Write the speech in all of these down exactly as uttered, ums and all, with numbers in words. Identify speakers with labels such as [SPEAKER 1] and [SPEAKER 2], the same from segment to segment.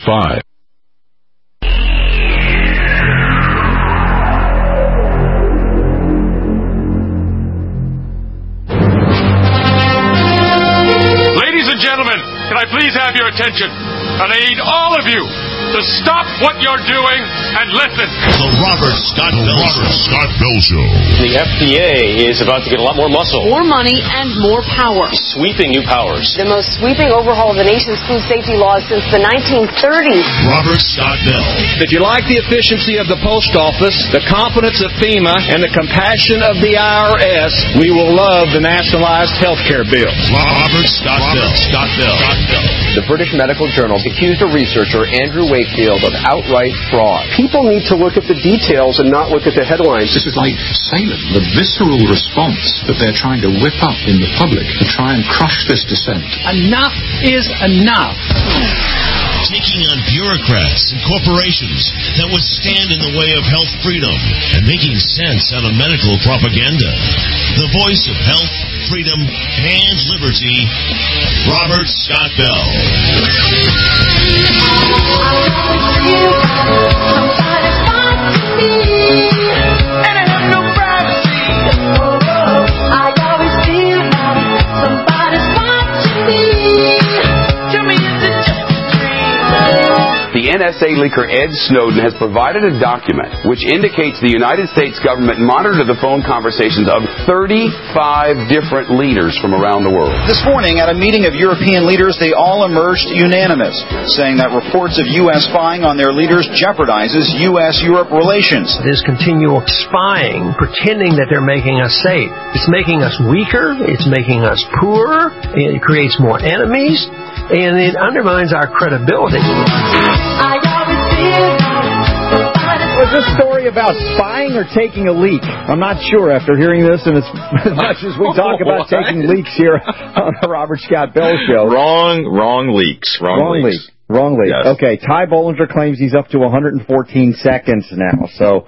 [SPEAKER 1] five.
[SPEAKER 2] Ladies and gentlemen, can I please have your attention? And I need all of you to stop what you're doing and listen.
[SPEAKER 3] The Robert Scott Bell Show. Robert Scott Bell Show.
[SPEAKER 4] The F D A is about to get a lot more muscle.
[SPEAKER 5] More money and more power.
[SPEAKER 4] Sweeping new powers.
[SPEAKER 5] The most sweeping overhaul of the nation's food safety laws since the nineteen thirties.
[SPEAKER 3] Robert Scott Bell.
[SPEAKER 6] If you like the efficiency of the post office, the competence of FEMA, and the compassion of the I R S, we will love the nationalized health care bill.
[SPEAKER 3] Robert Scott Bell. Scott Bell. Scott Bell.
[SPEAKER 7] The British Medical Journal accused a researcher, Andrew Wakefield, of outright fraud. People need to look at the details and not look at the headlines.
[SPEAKER 8] This is like Salem, the visceral response that they're trying to whip up in the public to try and crush this dissent.
[SPEAKER 6] Enough is enough.
[SPEAKER 3] Taking on bureaucrats and corporations that would stand in the way of health freedom and making sense out of medical propaganda. The voice of health, freedom, and liberty, Robert Scott Bell.
[SPEAKER 9] The N S A leaker Ed Snowden has provided a document which indicates the United States government monitored the phone conversations of thirty-five different leaders from around the world.
[SPEAKER 10] This morning, at a meeting of European leaders, they all emerged unanimous, saying that reports of U S spying on their leaders jeopardizes U S Europe relations.
[SPEAKER 11] This continual spying, pretending that they're making us safe, it's making us weaker, it's making us poorer, it creates more enemies, and it undermines our credibility.
[SPEAKER 12] Was this story about spying or taking a leak? I'm not sure after hearing this, and as, as much as we talk about taking leaks here on the Robert Scott Bell Show.
[SPEAKER 13] Wrong, wrong leaks. Wrong,
[SPEAKER 12] wrong
[SPEAKER 13] leaks.
[SPEAKER 12] leak. Wrong leak.
[SPEAKER 13] Yes.
[SPEAKER 12] Okay, Ty Bollinger claims he's up to one hundred fourteen seconds now. So,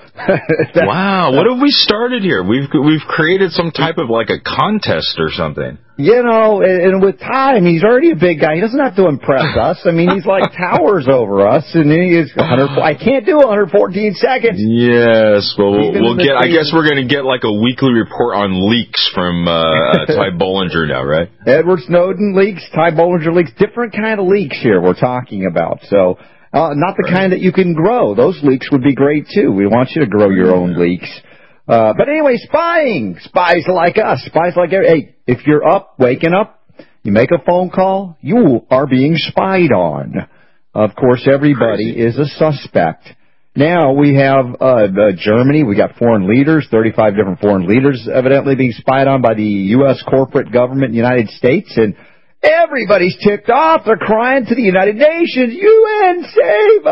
[SPEAKER 13] wow, what have we started here? We've we've created some type of like a contest or something.
[SPEAKER 12] You know, and, and with Ty, I mean, he's already a big guy. He doesn't have to impress us. I mean, he's like towers over us, and he is one hundred. I can't do one hundred fourteen seconds.
[SPEAKER 13] Yes, well, we'll, we'll get. I guess we're going to get like a weekly report on leaks from uh, Ty Bollinger now, right?
[SPEAKER 12] Edward Snowden leaks, Ty Bollinger leaks, different kind of leaks here we're talking about. So, uh, not the right. kind that you can grow. Those leaks would be great too. We want you to grow your own leaks. Uh, but anyway, spying. Spies like us. Spies like every, hey, if you're up, waking up, you make a phone call, you are being spied on. Of course, everybody Crazy. is a suspect. Now we have uh, uh, Germany. We got foreign leaders, thirty-five different foreign leaders evidently being spied on by the U S corporate government in the United States, and everybody's ticked off. They're crying to the United Nations, U N, save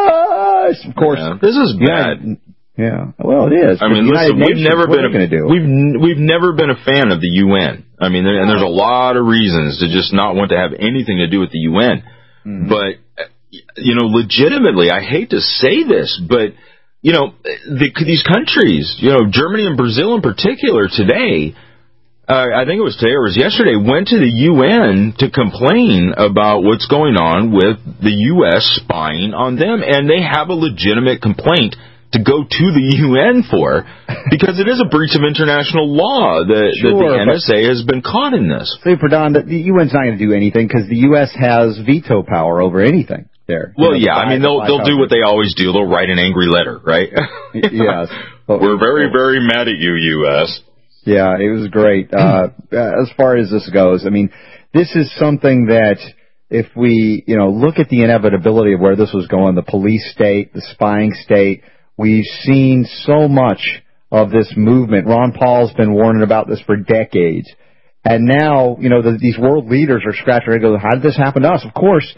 [SPEAKER 12] us! Of course,
[SPEAKER 13] yeah, this is bad.
[SPEAKER 12] Yeah, yeah. Well, it is.
[SPEAKER 13] I mean, listen, we've never been a,
[SPEAKER 12] do?
[SPEAKER 13] we've we've never been a fan of the U N. I mean, there, and there's a lot of reasons to just not want to have anything to do with the U N. Mm-hmm. But you know, legitimately, I hate to say this, but you know, the, these countries, you know, Germany and Brazil in particular, today. Uh, I think it was today or it was yesterday, went to the U N to complain about what's going on with the U S spying on them, and they have a legitimate complaint to go to the U N for, because it is a breach of international law that, sure, that the N S A has been caught in this.
[SPEAKER 12] See, for Don, the U N's not going to do anything because the U S has veto power over anything there.
[SPEAKER 13] Well, you know, yeah, I mean, they'll they'll do what they always do. They'll write an angry letter, right?
[SPEAKER 12] Yes.
[SPEAKER 13] We're very, very mad at you, U S
[SPEAKER 12] Yeah, it was great. Uh, as far as this goes, I mean, this is something that if we, you know, look at the inevitability of where this was going, the police state, the spying state, we've seen so much of this movement. Ron Paul's been warning about this for decades. And now, you know, the, these world leaders are scratching their head and go, how did this happen to us? Of course,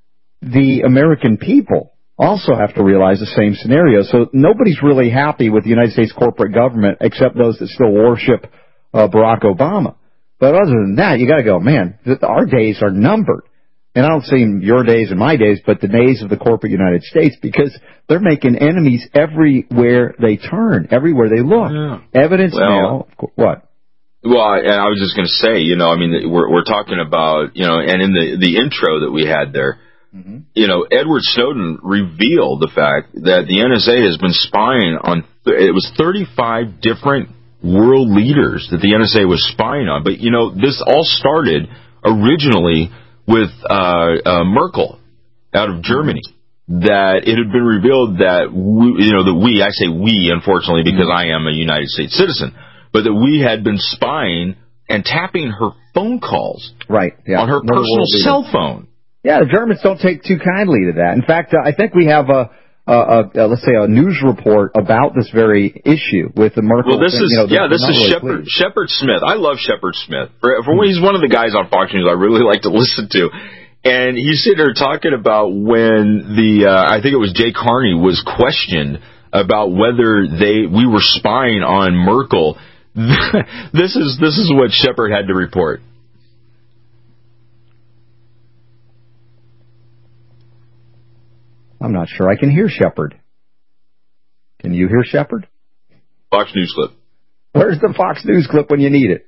[SPEAKER 12] the American people also have to realize the same scenario. So nobody's really happy with the United States corporate government except those that still worship uh, Barack Obama. But other than that, you got to go, man, th- our days are numbered. And I don't say your days and my days, but the days of the corporate United States, because they're making enemies everywhere they turn, everywhere they look. Yeah. Evidence well, now, what?
[SPEAKER 13] Well, I, I was just going to say, you know, I mean, we're, we're talking about, you know, and in the, the intro that we had there, mm-hmm. you know, Edward Snowden revealed the fact that the N S A has been spying on, it was thirty-five different world leaders that the N S A was spying on. But, you know, this all started originally with uh, uh, Merkel out of Germany. That it had been revealed that, we, you know, that we, I say we, unfortunately, because I am a United States citizen, but that we had been spying and tapping her phone calls
[SPEAKER 12] right, yeah.
[SPEAKER 13] on her
[SPEAKER 12] Another
[SPEAKER 13] personal cell phone.
[SPEAKER 12] Yeah, the Germans don't take too kindly to that. In fact, uh, I think we have a, a, a, a, let's say, a news report about this very issue with the Merkel.
[SPEAKER 13] Well, this
[SPEAKER 12] thing.
[SPEAKER 13] is,
[SPEAKER 12] you know,
[SPEAKER 13] yeah, this is
[SPEAKER 12] really
[SPEAKER 13] Shepard,
[SPEAKER 12] pleased.
[SPEAKER 13] Shepard Smith. I love Shepard Smith. For, for when he's one of the guys on Fox News I really like to listen to. And he's sitting there talking about when the, uh, I think it was Jay Carney was questioned about whether they, we were spying on Merkel. this is, this is what Shepard had to report.
[SPEAKER 12] I'm not sure I can hear Shepard. Can you hear Shepard?
[SPEAKER 13] Fox News clip.
[SPEAKER 12] Where's the Fox News clip when you need it?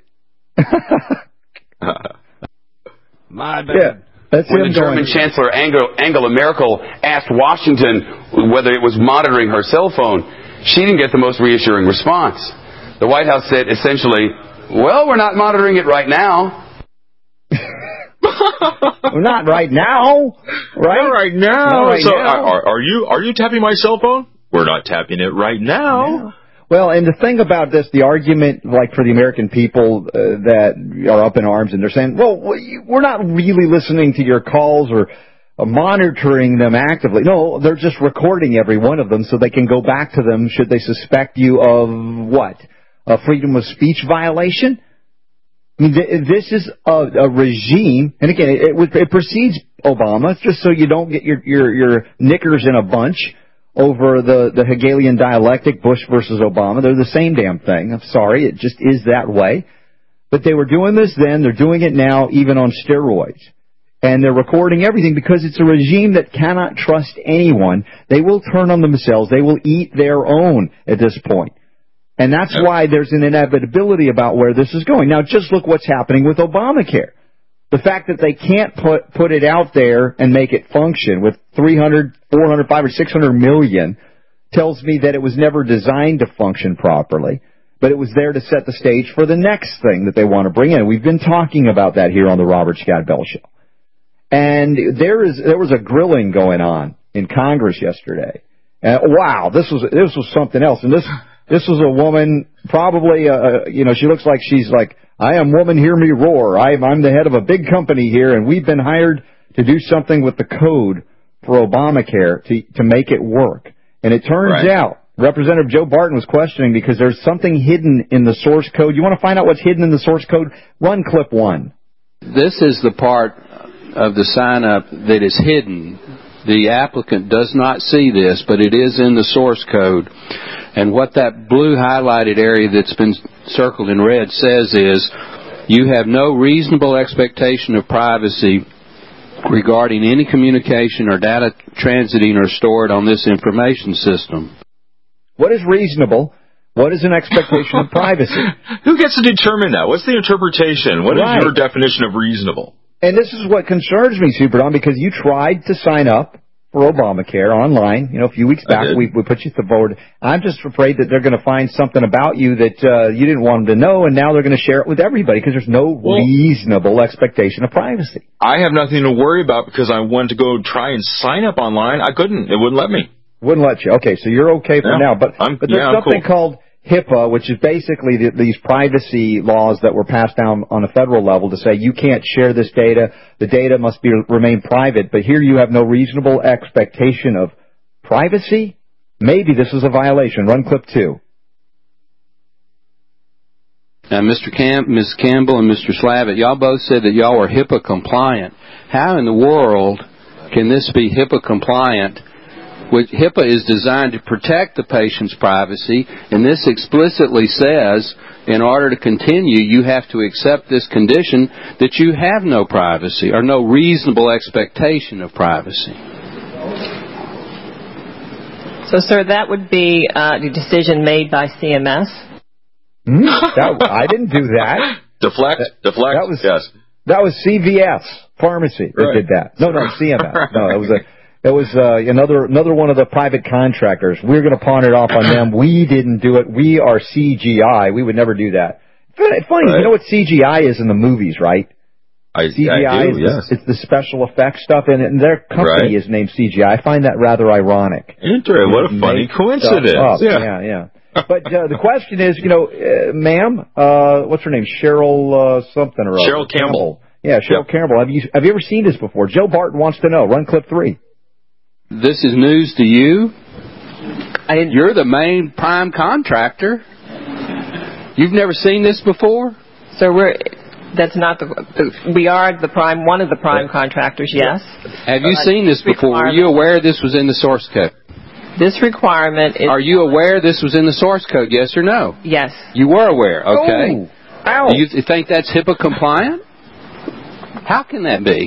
[SPEAKER 1] My bad.
[SPEAKER 12] Yeah. That's
[SPEAKER 9] when the German
[SPEAKER 12] going.
[SPEAKER 9] Chancellor Angela Merkel asked Washington whether it was monitoring her cell phone, she didn't get the most reassuring response. The White House said essentially, well, we're not monitoring it right now.
[SPEAKER 12] Not right now. Right?
[SPEAKER 13] Not right now.
[SPEAKER 12] Not right
[SPEAKER 13] so
[SPEAKER 12] now.
[SPEAKER 13] Are, are you are you tapping my cell phone? We're not tapping it right now.
[SPEAKER 12] Yeah. Well, and the thing about this, the argument, like for the American people uh, that are up in arms and they're saying, well, we're not really listening to your calls or uh, monitoring them actively. No, they're just recording every one of them so they can go back to them should they suspect you of what? A freedom of speech violation? I mean, th- this is a, a regime, and again, it, it, it precedes Obama, just so you don't get your, your, your knickers in a bunch over the, the Hegelian dialectic, Bush versus Obama. They're the same damn thing. I'm sorry, it just is that way. But they were doing this then, they're doing it now, even on steroids. And they're recording everything because it's a regime that cannot trust anyone. They will turn on themselves. They will eat their own at this point. And that's why there's an inevitability about where this is going. Now, just look what's happening with Obamacare. The fact that they can't put put it out there and make it function with three hundred, four hundred, five hundred, six hundred million tells me that it was never designed to function properly, but it was there to set the stage for the next thing that they want to bring in. We've been talking about that here on the Robert Scott Bell Show. And there is there was a grilling going on in Congress yesterday. And wow, this was this was something else. And this this was a woman, probably, uh, you know, she looks like she's like, I am woman, hear me roar. I'm, I'm the head of a big company here, and we've been hired to do something with the code for Obamacare to to make it work. And it turns
[SPEAKER 13] right.
[SPEAKER 12] out, Representative Joe Barton was questioning because there's something hidden in the source code. You want to find out what's hidden in the source code? Run clip one.
[SPEAKER 1] This is the part of the sign-up that is hidden. The applicant does not see this, but it is in the source code. And what that blue highlighted area that's been circled in red says is, you have no reasonable expectation of privacy regarding any communication or data transiting or stored on this information system.
[SPEAKER 12] What is reasonable? What is an expectation of privacy?
[SPEAKER 13] Who gets to determine that? What's the interpretation? What
[SPEAKER 12] right.
[SPEAKER 13] is your definition of reasonable?
[SPEAKER 12] And this is what concerns me, Super Don, because you tried to sign up for Obamacare online, you know, a few weeks back. We, we put you forward. I'm just afraid that they're going to find something about you that uh, you didn't want them to know, and now they're going to share it with everybody because there's no well, reasonable expectation of privacy.
[SPEAKER 13] I have nothing to worry about because I wanted to go try and sign up online. I couldn't. It wouldn't let me.
[SPEAKER 12] Wouldn't let you. Okay, so you're okay for
[SPEAKER 13] yeah,
[SPEAKER 12] now. But,
[SPEAKER 13] I'm,
[SPEAKER 12] but there's
[SPEAKER 13] yeah,
[SPEAKER 12] something
[SPEAKER 13] cool.
[SPEAKER 12] called HIPAA, which is basically the, these privacy laws that were passed down on a federal level to say you can't share this data. The data must be remain private. But here you have no reasonable expectation of privacy. Maybe this is a violation. Run clip two.
[SPEAKER 1] Now, Mister Camp, Miz Campbell, and Mister Slavitt, y'all both said that y'all were HIPAA compliant. How in the world can this be HIPAA compliant? Which HIPAA is designed to protect the patient's privacy, and this explicitly says, in order to continue, you have to accept this condition that you have no privacy or no reasonable expectation of privacy.
[SPEAKER 14] So, sir, that would be uh, the decision made by C M S?
[SPEAKER 12] Mm, that, I didn't do that.
[SPEAKER 13] Deflect,
[SPEAKER 12] that,
[SPEAKER 13] deflect,
[SPEAKER 12] that was,
[SPEAKER 13] yes.
[SPEAKER 12] That was C V S, Pharmacy that
[SPEAKER 13] Right.
[SPEAKER 12] did that. No, no, C M S. No, it was a, it was uh, another another one of the private contractors. We're going to pawn it off on them. We didn't do it. We are C G I. We would never do that. Funny, right. You know what C G I is in the movies, right?
[SPEAKER 13] I,
[SPEAKER 12] C G I
[SPEAKER 13] I do,
[SPEAKER 12] is
[SPEAKER 13] yes.
[SPEAKER 12] the, it's the special effects stuff, and, and their company
[SPEAKER 13] Right.
[SPEAKER 12] is named C G I. I find that rather ironic.
[SPEAKER 13] Interesting. What a funny coincidence.
[SPEAKER 12] Yeah, yeah. yeah. But uh, the question is, you know, uh, ma'am, uh, what's her name? Cheryl uh, something or other.
[SPEAKER 13] Cheryl Campbell.
[SPEAKER 12] Yeah, Cheryl
[SPEAKER 13] Yep.
[SPEAKER 12] Campbell. Have you have you ever seen this before? Joe Barton wants to know. Run clip three.
[SPEAKER 1] This is news to you. I didn't, You're the main prime contractor. You've never seen this before?
[SPEAKER 14] So we're that's not the, the we are the prime one of the prime contractors. Yes.
[SPEAKER 1] Have you
[SPEAKER 14] Uh,
[SPEAKER 1] seen this before? Were you aware this was in the source code?
[SPEAKER 14] This requirement is.
[SPEAKER 1] Are you aware this was in the source code? Yes or no?
[SPEAKER 14] Yes.
[SPEAKER 1] You were aware. Okay.
[SPEAKER 12] Oh, ow.
[SPEAKER 1] Do you th- think that's HIPAA compliant? How can that be?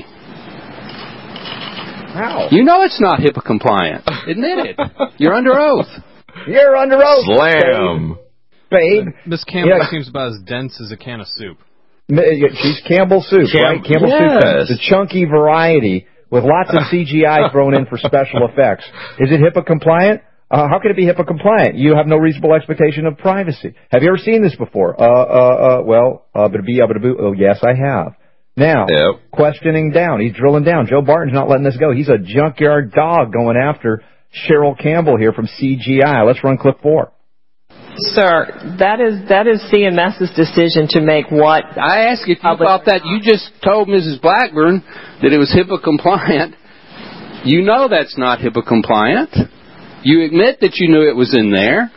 [SPEAKER 12] How?
[SPEAKER 1] You know it's not HIPAA compliant. Admit it. You're under oath.
[SPEAKER 12] You're under oath.
[SPEAKER 13] Slam.
[SPEAKER 12] Babe.
[SPEAKER 15] Miss Campbell
[SPEAKER 12] Yeah.
[SPEAKER 15] seems about as dense as a can of soup.
[SPEAKER 12] She's Campbell soup,
[SPEAKER 13] Cam-
[SPEAKER 12] right? Campbell
[SPEAKER 13] yes.
[SPEAKER 12] soup, the chunky variety with lots of C G I thrown in for special effects. Is it HIPAA compliant? Uh, how can it be HIPAA compliant? You have no reasonable expectation of privacy. Have you ever seen this before? Uh, uh, uh, well, uh, but be, uh, but oh, yes, I have. Now,
[SPEAKER 13] Yep.
[SPEAKER 12] questioning down. He's drilling down. Joe Barton's not letting this go. He's a junkyard dog going after Cheryl Campbell here from C G I. Let's run clip four.
[SPEAKER 14] Sir, that is that is CMS's decision to make what.
[SPEAKER 1] I asked if you thought that. You just told Missus Blackburn that it was HIPAA compliant. You know that's not HIPAA compliant. You admit that you knew it was in there.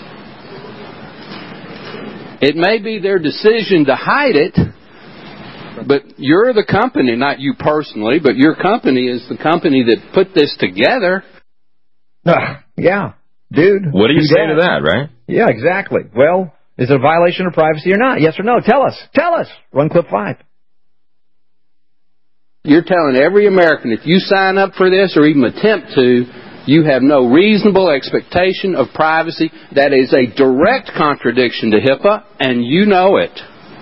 [SPEAKER 1] It may be their decision to hide it, but you're the company, not you personally, but your company is the company that put this together.
[SPEAKER 12] Uh, yeah, dude.
[SPEAKER 13] What do you
[SPEAKER 12] do
[SPEAKER 13] say
[SPEAKER 12] that.
[SPEAKER 13] to that, right?
[SPEAKER 12] Yeah, exactly. Well, is it a violation of privacy or not? Yes or no? Tell us. Tell us. Run clip five.
[SPEAKER 1] You're telling every American if you sign up for this or even attempt to, you have no reasonable expectation of privacy. That is a direct contradiction to HIPAA, and you know it.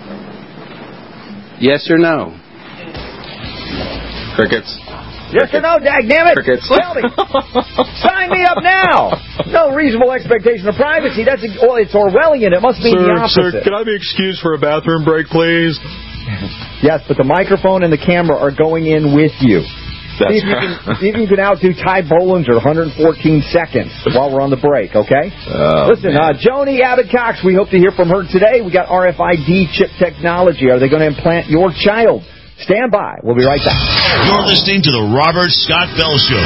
[SPEAKER 1] Yes or no?
[SPEAKER 13] Crickets.
[SPEAKER 12] Yes or no, dagnammit?
[SPEAKER 13] Crickets.
[SPEAKER 12] Tell me. Sign me up now. No reasonable expectation of privacy. That's well, it's Orwellian. It must be the opposite.
[SPEAKER 13] Sir, can I be excused for a bathroom break, please?
[SPEAKER 12] Yes, but the microphone and the camera are going in with you.
[SPEAKER 13] That's
[SPEAKER 12] see, if you can, see if you can outdo Ty Bollinger one hundred fourteen seconds while we're on the break, okay?
[SPEAKER 13] Oh,
[SPEAKER 12] Listen, uh, Joni Abbott Cox, we hope to hear from her today. We got R F I D chip technology. Are they going to implant your child? Stand by. We'll be right back.
[SPEAKER 3] You're listening to The Robert Scott Bell Show.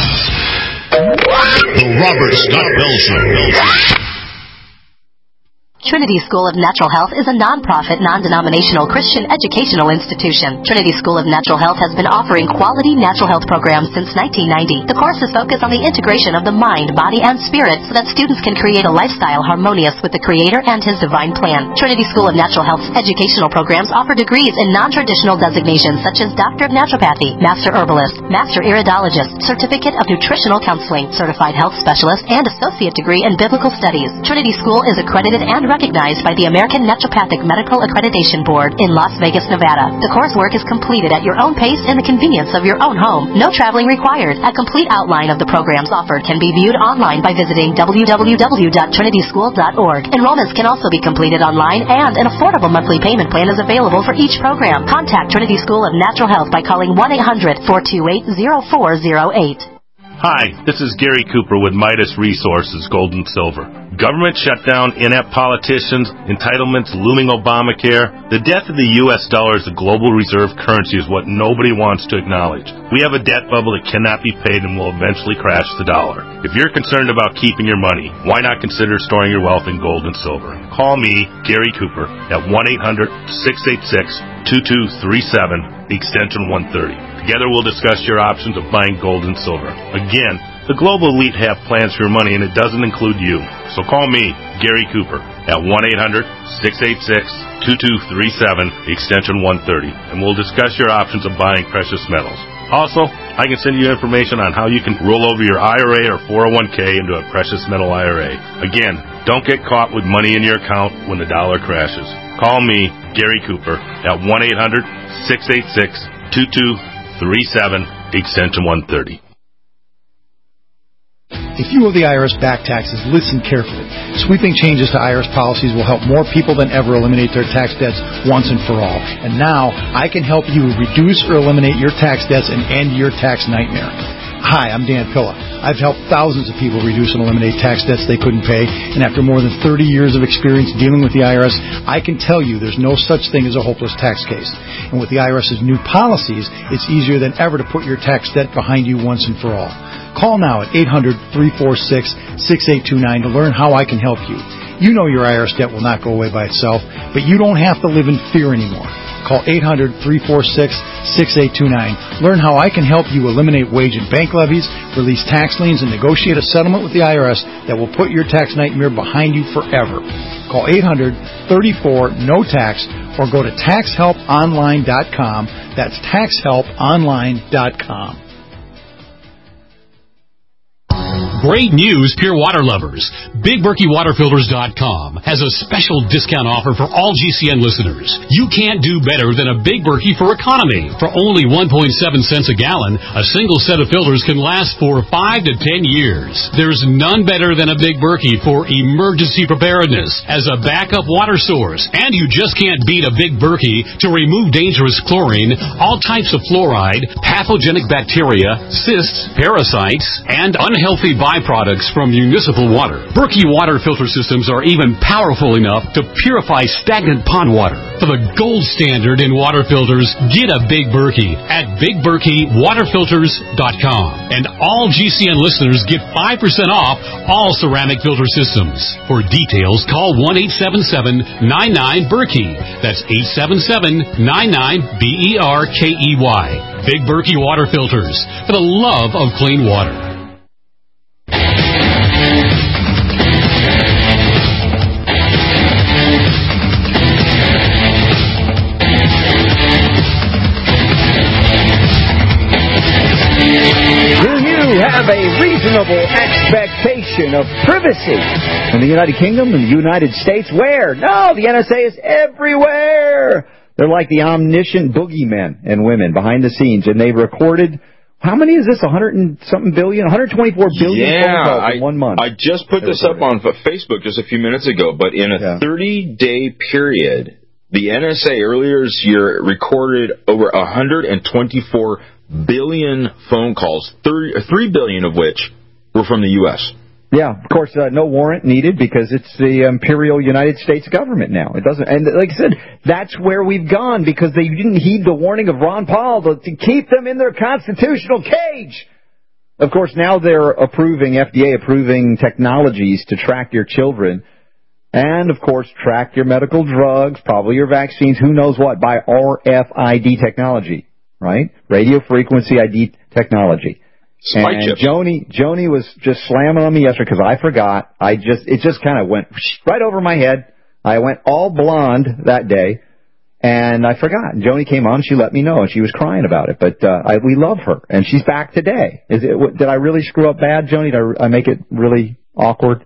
[SPEAKER 3] The Robert Scott Bell Show.
[SPEAKER 16] Trinity School of Natural Health is a non-profit, non-denominational Christian educational institution. Trinity School of Natural Health has been offering quality natural health programs since nineteen ninety. The courses focus on the integration of the mind, body, and spirit so that students can create a lifestyle harmonious with the Creator and His divine plan. Trinity School of Natural Health's educational programs offer degrees in non-traditional designations such as Doctor of Naturopathy, Master Herbalist, Master Iridologist, Certificate of Nutritional Counseling, Certified Health Specialist, and Associate Degree in Biblical Studies. Trinity School is accredited and recognized by the American Naturopathic Medical Accreditation Board in Las Vegas, Nevada. The coursework is completed at your own pace in the convenience of your own home. No traveling required. A complete outline of the programs offered can be viewed online by visiting w w w dot trinity school dot org. Enrollments can also be completed online, and an affordable monthly payment plan is available for each program. Contact Trinity School of Natural Health by calling one eight hundred, four two eight, zero four zero eight.
[SPEAKER 17] Hi, this is Gary Cooper with Midas Resources Gold and Silver. Government shutdown, inept politicians, entitlements, looming Obamacare. The death of the U S dollar as a global reserve currency is what nobody wants to acknowledge. We have a debt bubble that cannot be paid and will eventually crash the dollar. If you're concerned about keeping your money, why not consider storing your wealth in gold and silver? Call me, Gary Cooper, at one eight hundred, six eight six, two two three seven, extension one thirty. Together we'll discuss your options of buying gold and silver. Again, the global elite have plans for your money, and it doesn't include you. So call me, Gary Cooper, at one eight hundred, six eight six, two two three seven, extension one thirty, and we'll discuss your options of buying precious metals. Also, I can send you information on how you can roll over your I R A or four oh one k into a precious metal I R A. Again, don't get caught with money in your account when the dollar crashes. Call me, Gary Cooper, at one eight hundred, six eight six, two two three seven, extension one thirty.
[SPEAKER 18] If you owe the I R S back taxes, listen carefully. Sweeping changes to I R S policies will help more people than ever eliminate their tax debts once and for all. And now, I can help you reduce or eliminate your tax debts and end your tax nightmare. Hi, I'm Dan Pilla. I've helped thousands of people reduce and eliminate tax debts they couldn't pay, and after more than thirty years of experience dealing with the I R S, I can tell you there's no such thing as a hopeless tax case. And with the IRS's new policies, it's easier than ever to put your tax debt behind you once and for all. Call now at eight hundred, three four six, six eight two nine to learn how I can help you. You know your I R S debt will not go away by itself, but you don't have to live in fear anymore. Call eight hundred, three four six, six eight two nine. Learn how I can help you eliminate wage and bank levies, release tax liens, and negotiate a settlement with the I R S that will put your tax nightmare behind you forever. Call eight hundred, three four, N O T A X or go to tax help online dot com. That's tax help online dot com.
[SPEAKER 19] Great news, pure water lovers. Big Berkey Water Filters dot com has a special discount offer for all G C N listeners. You can't do better than a Big Berkey for economy. For only one point seven cents a gallon, a single set of filters can last for five to ten years. There's none better than a Big Berkey for emergency preparedness as a backup water source. And you just can't beat a Big Berkey to remove dangerous chlorine, all types of fluoride, pathogenic bacteria, cysts, parasites, and unhealthy byproducts from municipal water. Berkey water filter systems are even powerful enough to purify stagnant pond water. For the gold standard in water filters, get a Big Berkey at Big Berkey Water Filters dot com. And all G C N listeners get five percent off all ceramic filter systems. For details, call one eight seven seven, nine nine, Berkey. That's eight seven seven, nine nine, B E R K E Y. Big Berkey Water Filters, for the love of clean water.
[SPEAKER 12] Have a reasonable expectation of privacy in the United Kingdom and the United States. Where? No, the N S A is everywhere. They're like the omniscient boogeymen and women behind the scenes, and they've recorded, how many is this? one hundred and something billion? one hundred twenty-four billion
[SPEAKER 13] yeah,
[SPEAKER 12] phone calls
[SPEAKER 13] I,
[SPEAKER 12] in one month.
[SPEAKER 13] I just put this up on Facebook just a few minutes ago, but in a thirty-day period, the N S A earlier this year recorded over one hundred twenty-four billion phone calls, three billion of which were from the U S
[SPEAKER 12] Yeah, of course, uh, no warrant needed because it's the imperial United States government now. It doesn't, and like I said, that's where we've gone because they didn't heed the warning of Ron Paul to, to keep them in their constitutional cage. Of course, now they're approving, F D A approving technologies to track your children and, of course, track your medical drugs, probably your vaccines, who knows what, by R F I D technology. Right? Radio frequency I D technology.
[SPEAKER 13] Spike
[SPEAKER 12] and
[SPEAKER 13] chips.
[SPEAKER 12] Joni, Joni was just slamming on me yesterday because I forgot. I just, it just kind of went right over my head. I went all blonde that day, and I forgot. And Joni came on, she let me know, and she was crying about it. But uh, I, we love her, and she's back today. Is it? Did I really screw up bad, Joni? Did I, I make it really awkward?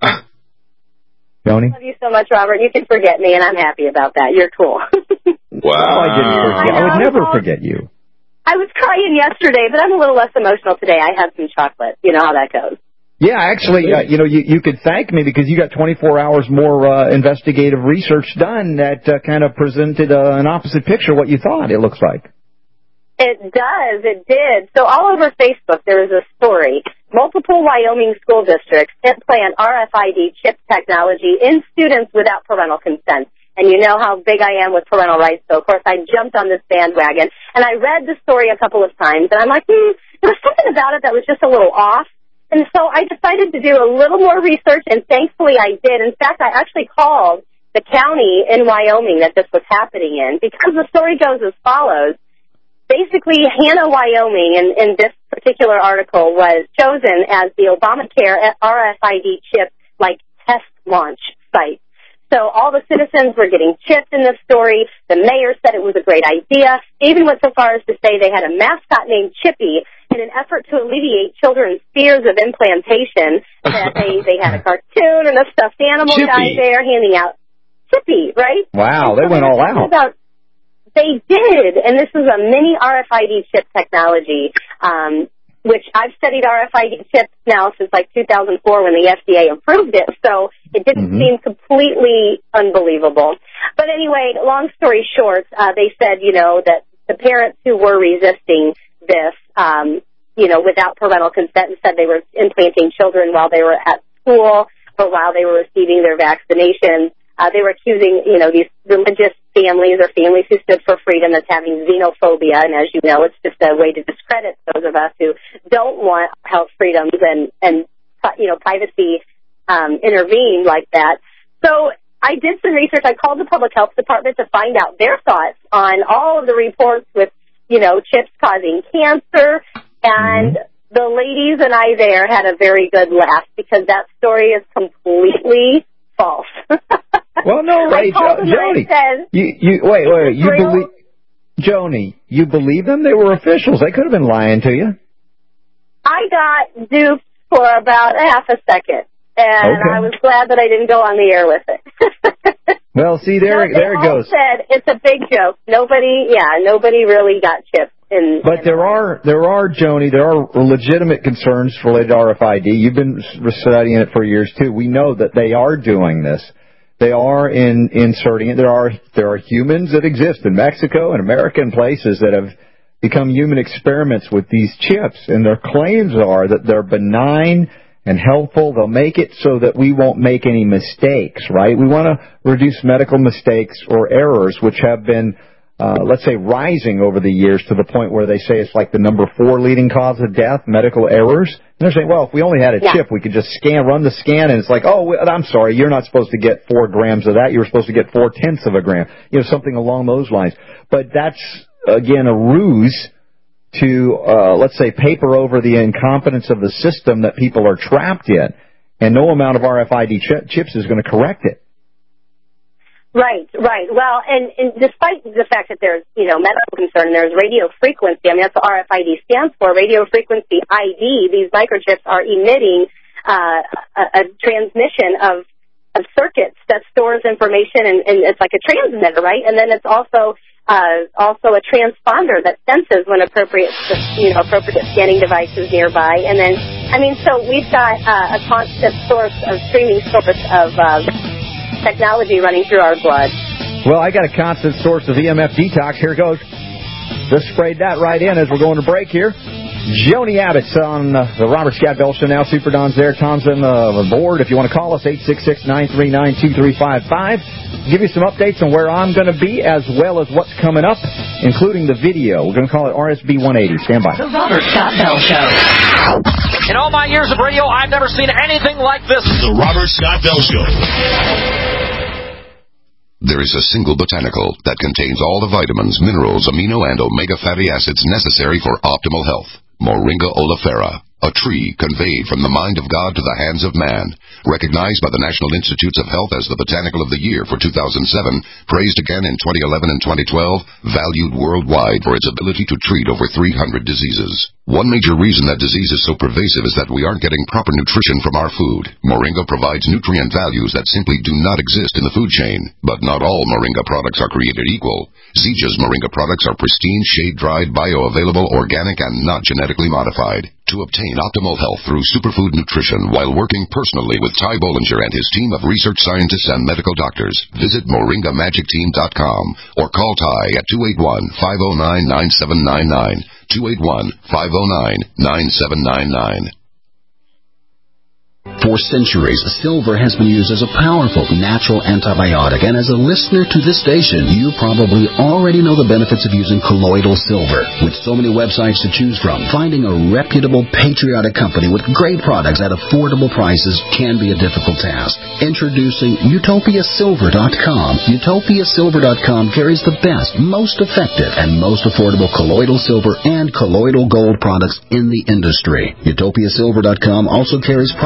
[SPEAKER 12] Joni?
[SPEAKER 5] I love you so much, Robert. You can forget me, and I'm happy about that. You're cool.
[SPEAKER 12] Wow. I didn't forget. I would never forget you.
[SPEAKER 5] I was crying yesterday, but I'm a little less emotional today. I had some chocolate. You know how that goes.
[SPEAKER 12] Yeah, actually, uh, you know, you, you could thank me because you got twenty-four hours more uh, investigative research done that uh, kind of presented uh, an opposite picture of what you thought it looks like.
[SPEAKER 5] It does. It did. So all over Facebook, there was a story. Multiple Wyoming school districts implant R F I D chip technology in students without parental consent. And you know how big I am with parental rights, so of course I jumped on this bandwagon. And I read the story a couple of times, and I'm like, hmm, there was something about it that was just a little off. And so I decided to do a little more research, and thankfully I did. In fact, I actually called the county in Wyoming that this was happening in, because the story goes as follows. Basically, Hannah, Wyoming, in, in this particular article, was chosen as the Obamacare R F I D chip, like, test launch site. So all the citizens were getting chipped in this story. The mayor said it was a great idea. They even went so far as to say they had a mascot named Chippy in an effort to alleviate children's fears of implantation. That they, they had a cartoon and a stuffed animal
[SPEAKER 12] Chippy.
[SPEAKER 5] guy there handing out Chippy, right?
[SPEAKER 12] Wow, they
[SPEAKER 5] so
[SPEAKER 12] went all out.
[SPEAKER 5] About They did, and this is a mini R F I D chip technology, um, which I've studied R F I D chips now since like two thousand four when the F D A approved it, so it didn't mm-hmm. seem completely unbelievable. But anyway, long story short, uh, they said, you know, that the parents who were resisting this, um, you know, without parental consent and said they were implanting children while they were at school or while they were receiving their vaccinations, uh, they were accusing, you know, these religious families or families who stood for freedom as having xenophobia. And as you know, it's just a way to discredit those of us who don't want health freedoms and, and you know, privacy um, intervene like that. So I did some research. I called the public health department to find out their thoughts on all of the reports with, you know, chips causing cancer. And mm-hmm. the ladies and I there had a very good laugh because that story is completely false.
[SPEAKER 12] Well, no, wait, jo- Joni. Said, you, you, wait, wait, you believe, Joni, you believe them? They were officials. They could have been lying to you.
[SPEAKER 5] I got duped for about half a second. And okay. I was glad that I didn't go on the air with it.
[SPEAKER 12] Well, see, there,
[SPEAKER 5] no,
[SPEAKER 12] there it goes.
[SPEAKER 5] Said it's a big joke. Nobody, yeah, nobody really got chipped. In,
[SPEAKER 12] but in there the are, there are, Joni, there are legitimate concerns related to R F I D. You've been studying it for years too. We know that they are doing this. They are in, inserting it. There are, there are humans that exist in Mexico and America and places that have become human experiments with these chips, and their claims are that they're benign and helpful. They'll make it so that we won't make any mistakes, right? We want to reduce medical mistakes or errors, which have been, uh, let's say, rising over the years to the point where they say it's like the number four leading cause of death, medical errors. And they're saying, well, if we only had a yeah. chip, we could just scan, run the scan, and it's like, oh, I'm sorry, you're not supposed to get four grams of that. You're supposed to get four-tenths of a gram. You know, something along those lines. But that's, again, a ruse to, uh, let's say, paper over the incompetence of the system that people are trapped in. And no amount of R F I D ch- chips is going to correct it.
[SPEAKER 5] Right, right. Well, and, and despite the fact that there's, you know, medical concern, and there's radio frequency, I mean, that's what R F I D stands for, radio frequency I D. These microchips are emitting uh, a, a transmission of, of circuits that stores information, and, and it's like a transmitter, right? And then it's also Uh, also a transponder that senses when appropriate, you know, appropriate scanning devices nearby. And then, I mean, so we've got uh, a constant source of streaming source of uh, technology running through our blood.
[SPEAKER 12] Well, I got a constant source of E M F detox. Here it goes. Just sprayed that right in as we're going to break here. Joni Abbott's on uh, the Robert Scott Bell Show now. Super Don's there. Tom's on the board. If you want to call us, eight six six, nine three nine, two three five five. Give you some updates on where I'm going to be as well as what's coming up, including the video. We're going to call it R S B one eighty. Stand by.
[SPEAKER 16] The Robert Scott Bell Show.
[SPEAKER 20] In all my years of radio, I've never seen anything like this.
[SPEAKER 3] The Robert Scott Bell Show.
[SPEAKER 21] There is a single botanical that contains all the vitamins, minerals, amino and omega fatty acids necessary for optimal health. Moringa oleifera, a tree conveyed from the mind of God to the hands of man, recognized by the National Institutes of Health as the Botanical of the Year for two thousand seven, praised again in twenty eleven and twenty twelve, valued worldwide for its ability to treat over three hundred diseases. One major reason that disease is so pervasive is that we aren't getting proper nutrition from our food. Moringa provides nutrient values that simply do not exist in the food chain. But not all Moringa products are created equal. Zija's Moringa products are pristine, shade-dried, bioavailable, organic, and not genetically modified. To obtain optimal health through superfood nutrition while working personally with Ty Bollinger and his team of research scientists and medical doctors, visit moringa magic team dot com or call Ty at two eight one, five oh nine, nine seven nine nine, two eight one, five oh nine, nine seven nine nine.
[SPEAKER 22] For centuries, silver has been used as a powerful natural antibiotic, and as a listener to this station, you probably already know the benefits of using colloidal silver. With so many websites to choose from, finding a reputable, patriotic company with great products at affordable prices can be a difficult task. Introducing Utopia Silver dot com. Utopia Silver dot com carries the best, most effective, and most affordable colloidal silver and colloidal gold products in the industry. Utopia Silver dot com also carries products to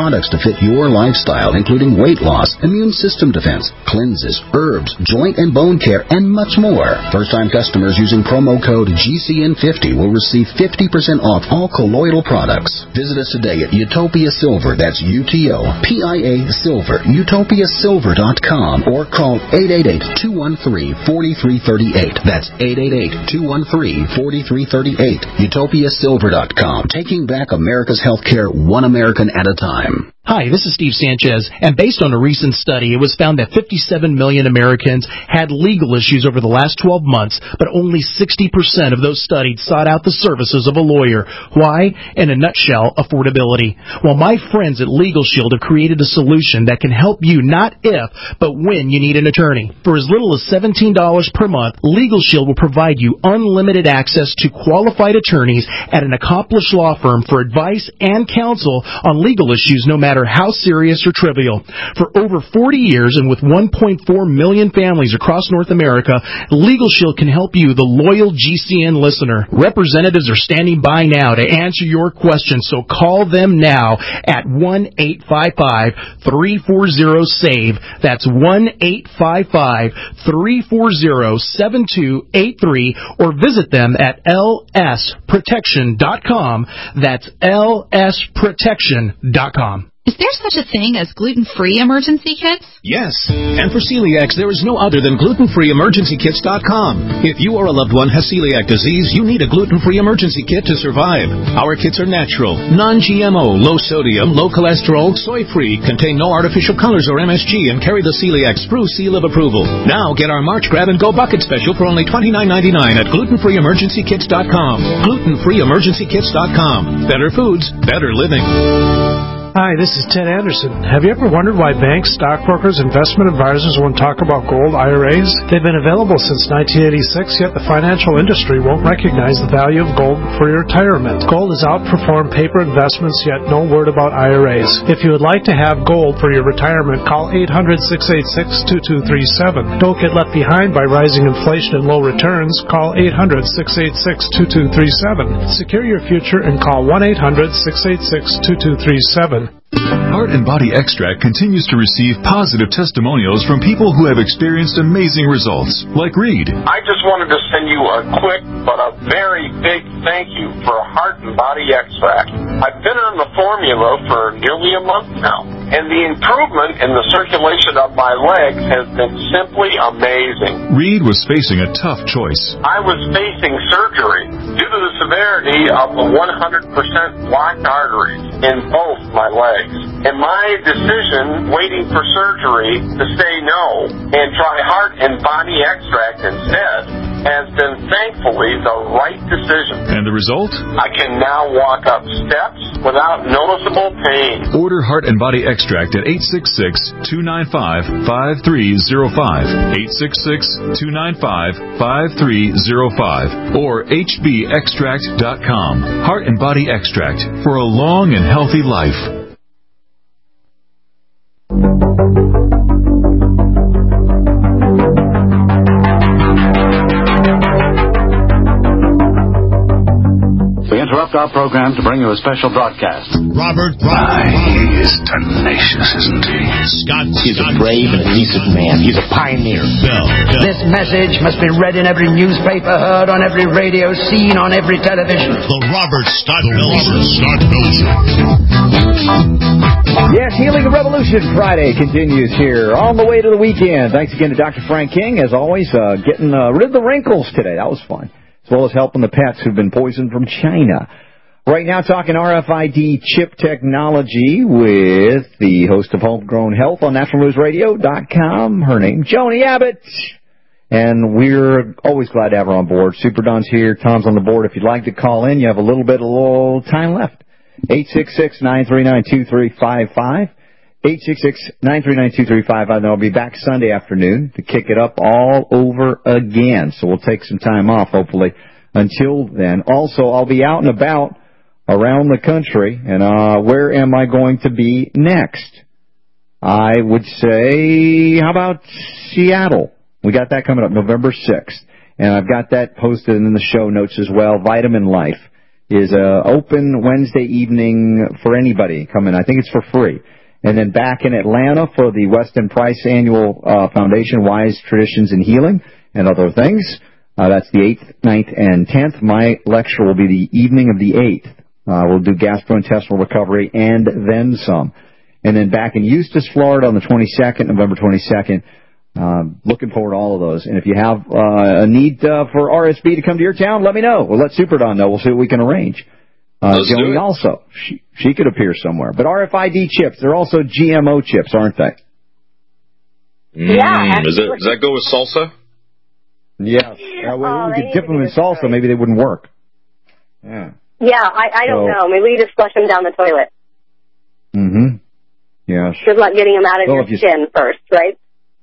[SPEAKER 22] fit your lifestyle, including weight loss, immune system defense, cleanses, herbs, joint and bone care, and much more. First-time customers using promo code G C N fifty will receive fifty percent off all colloidal products. Visit us today at Utopia Silver, that's U T O P I A Silver, utopia silver dot com, or call eight eight eight, two one three, four three three eight. That's eight eight eight, two one three, four three three eight. utopia silver dot com, taking back America's healthcare one American at a time.
[SPEAKER 2] Hi, this is Steve Sanchez, and based on a recent study, it was found that fifty-seven million Americans had legal issues over the last twelve months, but only sixty percent of those studied sought out the services of a lawyer. Why? In a nutshell, affordability. Well, my friends at Legal Shield have created a solution that can help you not if, but when you need an attorney. For as little as seventeen dollars per month, Legal Shield will provide you unlimited access to qualified attorneys at an accomplished law firm for advice and counsel on legal issues, no matter how serious or trivial. For over forty years and with one point four million families across North America, Legal Shield can help you, the loyal G C N listener. Representatives are standing by now to answer your questions, so call them now at one eight five five, three four zero, S A V E. That's one eight five five, three four zero, seven two eight three, or visit them at L S protection dot com. That's L S protection dot com.
[SPEAKER 4] Is there such a thing as gluten-free emergency kits?
[SPEAKER 23] Yes, and for celiacs, there is no other than gluten free emergency kits dot com. If you or a loved one has celiac disease, you need a gluten-free emergency kit to survive. Our kits are natural, non-G M O, low sodium, low cholesterol, soy-free, contain no artificial colors or M S G, and carry the celiac sprue seal of approval. Now get our March Grab and Go Bucket Special for only twenty-nine ninety-nine at gluten free emergency kits dot com. gluten free emergency kits dot com. Better foods, better living.
[SPEAKER 24] Hi, this is Ted Anderson. Have you ever wondered why banks, stockbrokers, investment advisors won't talk about gold I R As? They've been available since nineteen eighty-six, yet the financial industry won't recognize the value of gold for your retirement. Gold has outperformed paper investments, yet no word about I R As. If you would like to have gold for your retirement, call eight hundred, six eight six, two two three seven. Don't get left behind by rising inflation and low returns. Call eight hundred, six eight six, two two three seven. Secure your future and call one eight hundred, six eight six, two two three seven.
[SPEAKER 25] Heart and Body Extract continues to receive positive testimonials from people who have experienced amazing results, like Reed.
[SPEAKER 26] I just wanted to send you a quick but a very big thank you for Heart and Body Extract. I've been on the formula for nearly a month now, and the improvement in the circulation of my legs has been simply amazing.
[SPEAKER 25] Reed was facing a tough choice.
[SPEAKER 26] I was facing surgery due to the severity of the one hundred percent blocked arteries in both my legs. And my decision, waiting for surgery, to say no and try Heart and Body Extract instead, has been thankfully the right decision.
[SPEAKER 25] And the result?
[SPEAKER 26] I can now walk up steps without noticeable pain.
[SPEAKER 25] Order Heart and Body Extract at eight six six, two nine five, five three zero five, eight six six, two nine five, five three zero five, or H B extract dot com. Heart and Body Extract for a long and healthy life.
[SPEAKER 27] We interrupt our program to bring you a special broadcast.
[SPEAKER 3] Robert
[SPEAKER 27] Why, he is tenacious, isn't he?
[SPEAKER 3] Scott.
[SPEAKER 28] He's
[SPEAKER 3] Scott,
[SPEAKER 28] a brave and a decent man. He's a pioneer.
[SPEAKER 3] Bell, Bell.
[SPEAKER 29] This message must be read in every newspaper, heard on every radio, seen on every television.
[SPEAKER 3] The Robert Scott Bell Show. Scott Bell Show.
[SPEAKER 12] Yes, Healing the Revolution Friday continues here on the way to the weekend. Thanks again to Doctor Frank King, as always, uh, getting uh, rid of the wrinkles today. That was fun. As well as helping the pets who've been poisoned from China. Right now, talking R F I D chip technology with the host of Homegrown Health on National News Radio dot com. Her name, Joni Abbott. And we're always glad to have her on board. Super Don's here. Tom's on the board. If you'd like to call in, you have a little bit of little time left. eight six six, nine three nine, two three five five. eight six six, nine three nine, two three five five. And I'll be back Sunday afternoon to kick it up all over again. So we'll take some time off, hopefully, until then. Also, I'll be out and about around the country. And uh where am I going to be next? I would say, how about Seattle? We got that coming up November sixth. And I've got that posted in the show notes as well. Vitamin Life is uh, open Wednesday evening for anybody coming. I think it's for free. And then back in Atlanta for the Weston Price Annual uh, Foundation, Wise Traditions in Healing and Other Things. Uh, that's the eighth, ninth, and tenth. My lecture will be the evening of the eighth. Uh, we'll do gastrointestinal recovery and then some. And then back in Eustis, Florida on the twenty-second, November twenty-second. Um, looking forward to all of those. And if you have uh, a need uh, for R S B to come to your town, let me know. We'll let Super Don know. We'll see what we can arrange. Uh, Joni also, she, she could appear somewhere. But R F I D chips, they're also G M O chips, aren't they?
[SPEAKER 13] Mm, yeah. Does, it, does that go with salsa?
[SPEAKER 12] Yes. Yeah, well, oh, we could dip them in salsa. Story. Maybe they wouldn't work. Yeah.
[SPEAKER 5] Yeah, I, I don't so, know. Maybe you just flush them down the toilet.
[SPEAKER 12] Mm-hmm. Yes.
[SPEAKER 5] Good luck getting them out of well, your skin you... first, right?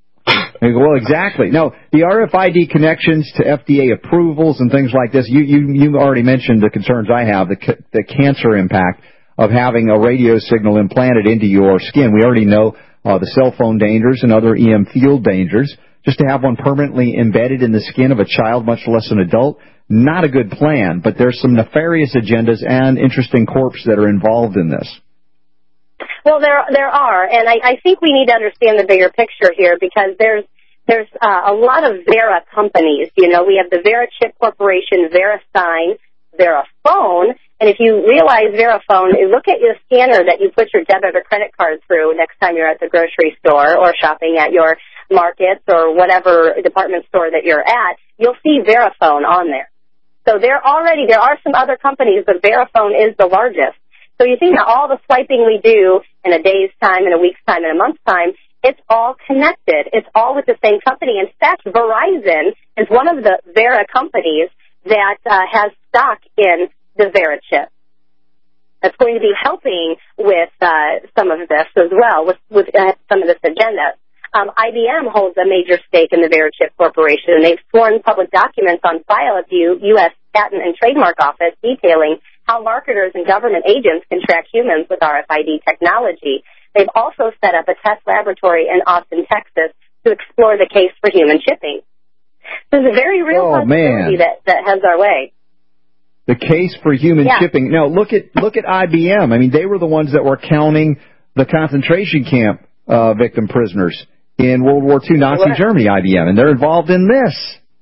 [SPEAKER 12] Well, exactly. No, the R F I D connections to F D A approvals and things like this, you you, you already mentioned the concerns I have, the, ca- the cancer impact of having a radio signal implanted into your skin. We already know uh, the cell phone dangers and other E M field dangers. Just to have one permanently embedded in the skin of a child, much less an adult, not a good plan. But there's some nefarious agendas and interesting corps that are involved in this.
[SPEAKER 5] Well, there there are, and I, I think we need to understand the bigger picture here because there's there's uh, a lot of Vera companies. You know, we have the Vera Chip Corporation, VeriSign, Verifone, and if you realize Verifone, look at your scanner that you put your debit or credit card through next time you're at the grocery store or shopping at your markets or whatever department store that you're at. You'll see Verifone on there. So there already there are some other companies, but Verifone is the largest. So you think that all the swiping we do in a day's time, in a week's time, in a month's time, it's all connected. It's all with the same company. In fact, Verizon is one of the Vera companies that uh, has stock in the Vera chip. That's going to be helping with uh, some of this as well, with, with uh, some of this agenda. Um, I B M holds a major stake in the Vera Chip Corporation, and they've sworn public documents on file at the U S Patent and Trademark Office detailing how marketers and government agents can track humans with R F I D technology. They've also set up a test laboratory in Austin, Texas, to explore the case for human chipping. So there's a very real
[SPEAKER 12] oh,
[SPEAKER 5] possibility that, that heads our way.
[SPEAKER 12] The case for human
[SPEAKER 5] yeah.
[SPEAKER 12] chipping. Now, look at look at I B M. I mean, they were the ones that were counting the concentration camp uh, victim prisoners in World War Two Nazi sure. Germany, I B M, and they're involved in this.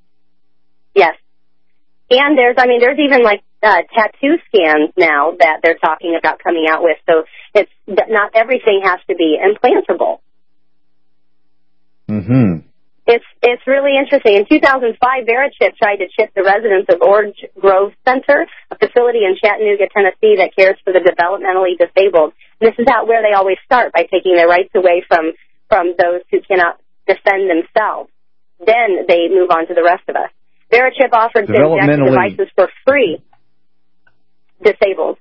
[SPEAKER 5] Yes. And there's, I mean, there's even like uh, tattoo scans now that they're talking about coming out with. So it's not everything has to be implantable.
[SPEAKER 12] Mm-hmm.
[SPEAKER 5] It's it's really interesting. In two thousand five, VeriChip tried to chip the residents of Orange Grove Center, a facility in Chattanooga, Tennessee, that cares for the developmentally disabled. And this is how where they always start, by taking their rights away from from those who cannot defend themselves. Then they move on to the rest of us. VeriChip offered to inject devices for free. Disabled.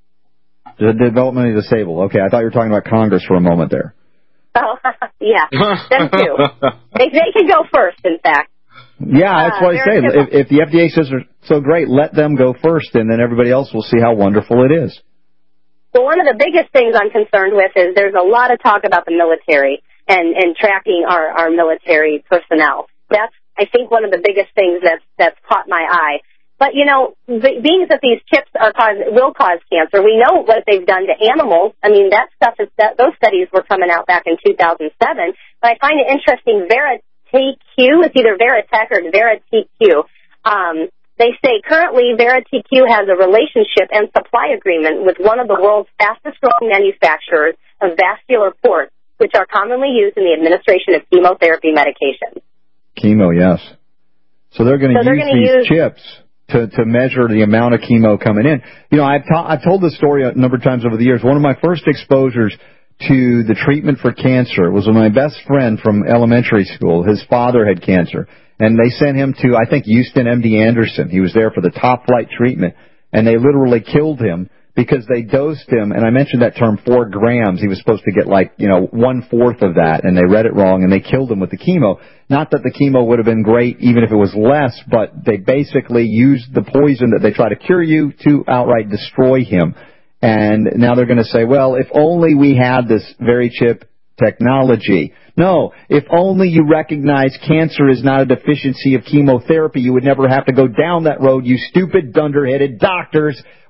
[SPEAKER 12] The developmentally disabled. Okay, I thought you were talking about Congress for a moment there.
[SPEAKER 5] Oh, yeah, them too. they, they can go first, in fact.
[SPEAKER 12] Yeah, that's uh, what I say. If, if the F D A says they're so great, let them go first, and then everybody else will see how wonderful it is.
[SPEAKER 5] Well, one of the biggest things I'm concerned with is there's a lot of talk about the military and, and tracking our, our military personnel. That's, I think, one of the biggest things that's, that's caught my eye. But, you know, being that these chips are cause, will cause cancer, we know what they've done to animals. I mean, that stuff is, that, those studies were coming out back in two thousand seven. But I find it interesting, VeriTQ, it's either Veritech or VeriTQ. Um, they say currently VeriTQ has a relationship and supply agreement with one of the world's fastest growing manufacturers of vascular ports, which are commonly used in the administration of chemotherapy medications.
[SPEAKER 12] Chemo, yes. So they're going to so use these use, chips to, to measure the amount of chemo coming in. You know, I've, ta- I've told this story a number of times over the years. One of my first exposures to the treatment for cancer was with my best friend from elementary school. His father had cancer, and they sent him to, I think, Houston M D Anderson. He was there for the top flight treatment, and they literally killed him because they dosed him, and I mentioned that term, four grams. He was supposed to get like, you know, one-fourth of that, and they read it wrong, and they killed him with the chemo. Not that the chemo would have been great even if it was less, but they basically used the poison that they try to cure you to outright destroy him. And now they're going to say, well, if only we had this VeriChip technology. No, if only you recognize cancer is not a deficiency of chemotherapy, you would never have to go down that road, you stupid, dunderheaded doctors.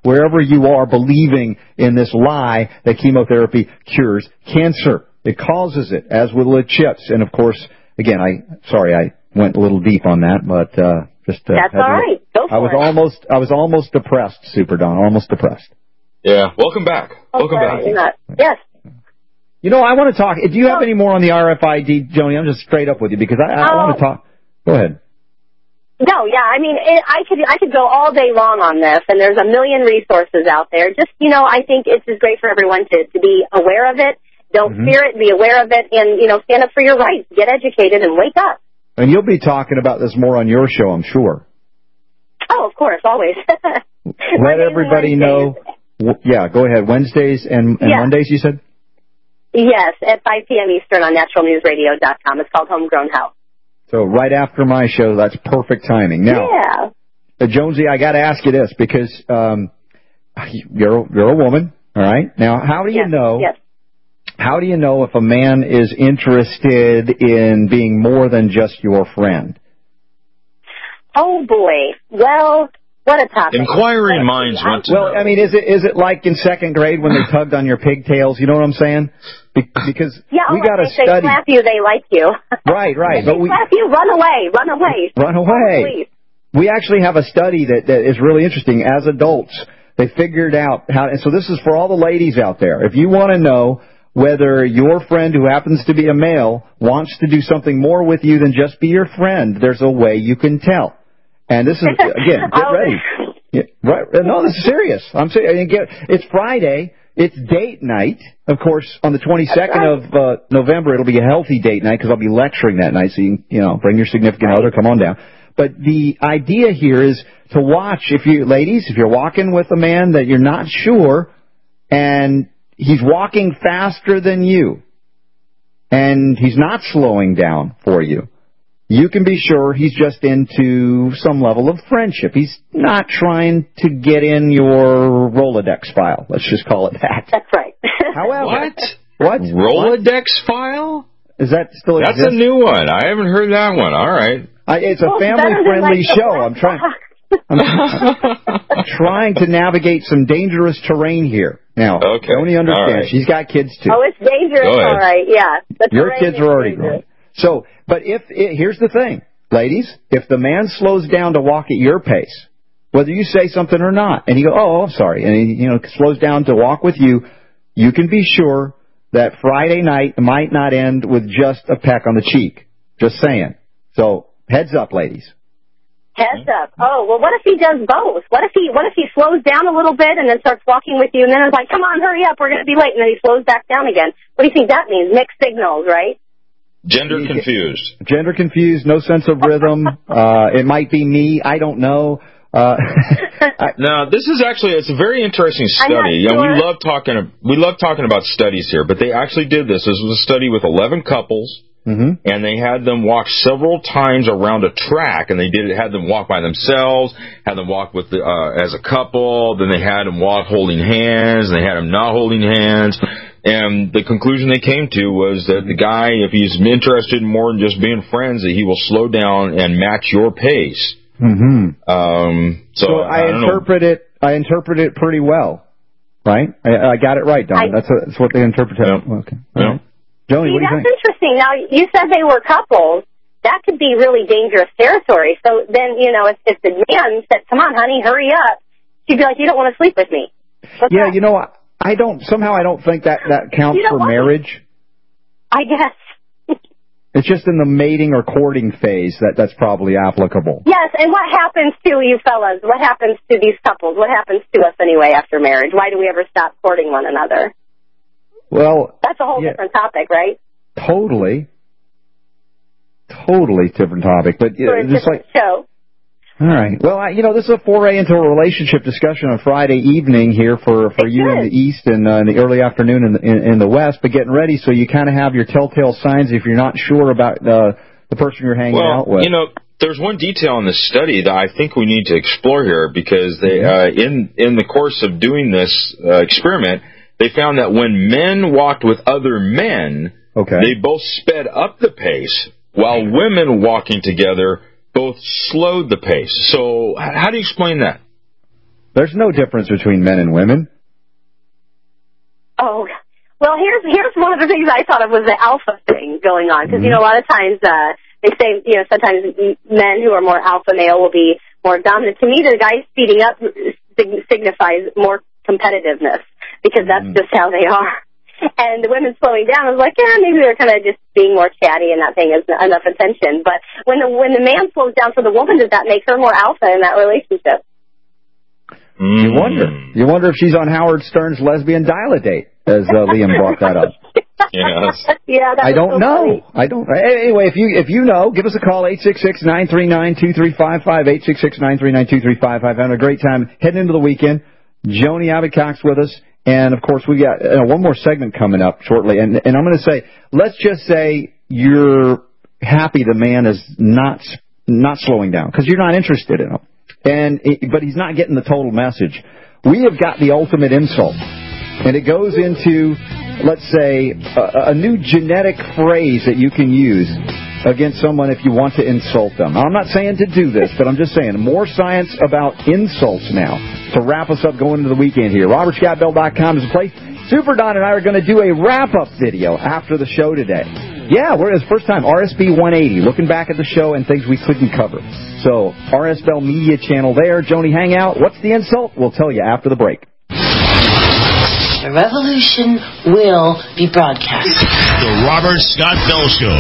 [SPEAKER 12] wherever you are believing in this lie that chemotherapy cures cancer. It causes it, as with the chips. And, of course, again, I sorry I went a little deep on that, but uh, just uh,
[SPEAKER 5] That's all right. Go for
[SPEAKER 12] I was
[SPEAKER 5] it.
[SPEAKER 12] almost I was almost depressed, Super Don, almost depressed.
[SPEAKER 13] Yeah, welcome back. Welcome
[SPEAKER 5] Okay,
[SPEAKER 13] back.
[SPEAKER 5] not- Yes.
[SPEAKER 12] You know, I want to talk. Do you have any more on the R F I D, Joni? I'm just straight up with you because I, I
[SPEAKER 5] Oh.
[SPEAKER 12] want to talk. Go ahead.
[SPEAKER 5] No, yeah, I mean, it, I could I could go all day long on this, and there's a million resources out there. Just, you know, I think it's just great for everyone to, to be aware of it. Don't
[SPEAKER 12] Mm-hmm.
[SPEAKER 5] fear it, be aware of it, and, you know, stand up for your rights. Get educated and wake up.
[SPEAKER 12] And you'll be talking about this more on your show, I'm sure.
[SPEAKER 5] Oh, of course, always.
[SPEAKER 12] Let everybody know. w- Yeah, go ahead. Wednesdays and, and
[SPEAKER 5] Yeah.
[SPEAKER 12] Mondays, you said?
[SPEAKER 5] Yes, at five p.m. Eastern on natural news radio dot com. It's called Homegrown Health.
[SPEAKER 12] So right after my show, that's perfect timing. Now,
[SPEAKER 5] Yeah.
[SPEAKER 12] uh, Jonesy, I got to ask you this because um, you're you're a woman, all right? Now, how do you
[SPEAKER 5] Yes,
[SPEAKER 12] know?
[SPEAKER 5] yes.
[SPEAKER 12] How do you know if a man is interested in being more than just your friend?
[SPEAKER 5] Oh, boy. Well, what a topic.
[SPEAKER 13] Inquiring minds want to
[SPEAKER 12] Well,
[SPEAKER 13] know.
[SPEAKER 12] I mean, is it is it like in second grade when they tugged on your pigtails? You know what I'm saying? Be- because
[SPEAKER 5] Yeah,
[SPEAKER 12] we
[SPEAKER 5] oh,
[SPEAKER 12] got to
[SPEAKER 5] if they
[SPEAKER 12] study.
[SPEAKER 5] slap you, they like you.
[SPEAKER 12] Right, right.
[SPEAKER 5] If
[SPEAKER 12] But
[SPEAKER 5] they
[SPEAKER 12] we
[SPEAKER 5] slap you, run away, run away.
[SPEAKER 12] run away.
[SPEAKER 5] Please.
[SPEAKER 12] We actually have a study that, that is really interesting. As adults, they figured out how, and so this is for all the ladies out there. If you want to know whether your friend who happens to be a male wants to do something more with you than just be your friend, there's a way you can tell. And this is, again, get
[SPEAKER 5] I'll-
[SPEAKER 12] ready. Yeah, right. No, this is serious. I'm serious. It's Friday. It's date night. Of course, on the twenty-second
[SPEAKER 5] right.
[SPEAKER 12] of uh, November, it'll be a healthy date night because I'll be lecturing that night. So you can, you know, bring your significant other. Come on down. But the idea here is to watch. If you, ladies, if you're walking with a man that you're not sure, and he's walking faster than you, and he's not slowing down for you, you can be sure he's just into some level of friendship. He's not trying to get in your Rolodex file. Let's just call it that.
[SPEAKER 5] That's right.
[SPEAKER 12] However,
[SPEAKER 13] What?
[SPEAKER 12] What?
[SPEAKER 13] Rolodex file?
[SPEAKER 12] Is that still
[SPEAKER 13] That's
[SPEAKER 12] exist?
[SPEAKER 13] a new one. I haven't heard that one. All right.
[SPEAKER 12] I, it's a
[SPEAKER 5] Well, better than,
[SPEAKER 12] family-friendly
[SPEAKER 5] like, the
[SPEAKER 12] show.
[SPEAKER 5] black
[SPEAKER 12] I'm trying.
[SPEAKER 5] box.
[SPEAKER 12] I'm, I'm trying to navigate some dangerous terrain here. Now,
[SPEAKER 13] Okay.
[SPEAKER 12] Tony
[SPEAKER 13] All
[SPEAKER 12] understands.
[SPEAKER 13] right.
[SPEAKER 12] She's got kids too.
[SPEAKER 5] Oh, it's dangerous,
[SPEAKER 13] Go ahead.
[SPEAKER 5] all right, yeah. The
[SPEAKER 12] Your
[SPEAKER 5] terrain
[SPEAKER 12] kids
[SPEAKER 5] is
[SPEAKER 12] are already
[SPEAKER 5] dangerous.
[SPEAKER 12] grown. So, but if it, here's the thing, ladies, if the man slows down to walk at your pace, whether you say something or not, and he go, oh, I'm sorry, and he, you know, slows down to walk with you, you can be sure that Friday night might not end with just a peck on the cheek. Just saying. So, heads up, ladies.
[SPEAKER 5] Heads up. Oh, well, what if he does both? What if he what if he slows down a little bit and then starts walking with you and then it's like, come on, hurry up, we're going to be late, and then he slows back down again? What do you think that means? Mixed signals, right?
[SPEAKER 13] Gender confused.
[SPEAKER 12] Gender confused, no sense of rhythm. uh, it might be me. I don't know. Uh, I,
[SPEAKER 13] Now, this is actually, it's a very interesting
[SPEAKER 5] I'm not
[SPEAKER 13] study. You know, we
[SPEAKER 5] sure.
[SPEAKER 13] love talking, we love talking about studies here, but they actually did this. This was a study with eleven couples,
[SPEAKER 12] mm-hmm.
[SPEAKER 13] and they had them walk several times around a track, and they did it, had them walk by themselves, had them walk with the, uh, as a couple, then they had them walk holding hands, and they had them not holding hands. And the conclusion they came to was that the guy, if he's interested in more than just being friends, that he will slow down and match your pace.
[SPEAKER 12] Mm-hmm.
[SPEAKER 13] Um, so,
[SPEAKER 12] So I,
[SPEAKER 13] I don't know.
[SPEAKER 12] interpret it. I interpret it pretty well, right? I, I got it right, Don.
[SPEAKER 5] I-
[SPEAKER 12] That's, a, that's what they interpret.
[SPEAKER 13] Yeah.
[SPEAKER 12] Okay.
[SPEAKER 13] Yeah.
[SPEAKER 12] All right. Joni,
[SPEAKER 5] See,
[SPEAKER 12] what do you
[SPEAKER 5] that's
[SPEAKER 12] think?
[SPEAKER 5] interesting. Now, you said they were couples. That could be really dangerous territory. So then, you know, if, if the man said, come on, honey, hurry up, she'd be like, you don't want to sleep with me. What's
[SPEAKER 12] Yeah,
[SPEAKER 5] that?
[SPEAKER 12] you know, I, I don't. Somehow, I don't think that that counts
[SPEAKER 5] You don't
[SPEAKER 12] for
[SPEAKER 5] want
[SPEAKER 12] marriage.
[SPEAKER 5] I guess.
[SPEAKER 12] It's just in the mating or courting phase that that's probably applicable.
[SPEAKER 5] Yes, and what happens to you fellas? What happens to these couples? What happens to us anyway after marriage? Why do we ever stop courting one another?
[SPEAKER 12] Well,
[SPEAKER 5] That's a whole
[SPEAKER 12] yeah.
[SPEAKER 5] different topic, right?
[SPEAKER 12] totally, totally different topic. But
[SPEAKER 5] For a
[SPEAKER 12] uh, just like,
[SPEAKER 5] different show.
[SPEAKER 12] all right. Well, I, you know, this is a foray into a relationship discussion on Friday evening here for for
[SPEAKER 5] It
[SPEAKER 12] you in
[SPEAKER 5] is.
[SPEAKER 12] the East and uh, in the early afternoon in the, in, in the West. But getting ready so you kind of have your telltale signs if you're not sure about uh, the person you're hanging
[SPEAKER 13] Well,
[SPEAKER 12] out with.
[SPEAKER 13] you know, there's one detail in this study that I think we need to explore here because they, uh, in in the course of doing this uh, experiment, they found that when men walked with other men,
[SPEAKER 12] okay.
[SPEAKER 13] they both sped up the pace, while women walking together both slowed the pace. So, h- how do you explain that?
[SPEAKER 12] There's no difference between men and women.
[SPEAKER 5] Oh, well, here's here's one of the things I thought of was the alpha thing going on. Because, mm-hmm. you know, a lot of times uh, they say, you know, sometimes men who are more alpha male will be more dominant. To me, the guy speeding up signifies more competitiveness because that's mm-hmm. just how they are. And the women slowing down, I was like, yeah, maybe they're kind of just being more chatty and not paying enough attention. But when the when the man slows down for the woman, does that make her more alpha in that relationship?
[SPEAKER 12] Mm. You wonder. You wonder if she's on Howard Stern's lesbian dial-a-date, as uh, Liam brought that up.
[SPEAKER 13] Yes.
[SPEAKER 5] Yeah, that
[SPEAKER 12] I don't
[SPEAKER 5] so
[SPEAKER 12] know.
[SPEAKER 5] Funny.
[SPEAKER 12] I don't. Anyway, if you if you know, give us a call, eight six six, nine three nine, two three five five, eight six six, nine three nine, two three five five. Having a great time heading into the weekend. Joni Abbott-Cox with us. And, of course, we got uh, one more segment coming up shortly. And, and I'm going to say, let's just say you're happy the man is not not slowing down because you're not interested in him. And but he's not getting the total message. We have got the ultimate insult. And it goes into, let's say, a, a new genetic phrase that you can use against someone if you want to insult them. Now, I'm not saying to do this, but I'm just saying more science about insults now to wrap us up going into the weekend here. Robert Scott Bell dot com is a place. Super Don and I are going to do a wrap-up video after the show today. Yeah, we're it's first time R S B one eighty, looking back at the show and things we couldn't cover. So, R S Bell Media Channel there. Joni Hangout. What's the insult? We'll tell you after the break.
[SPEAKER 1] The revolution will be broadcast.
[SPEAKER 3] The Robert Scott Bell Show.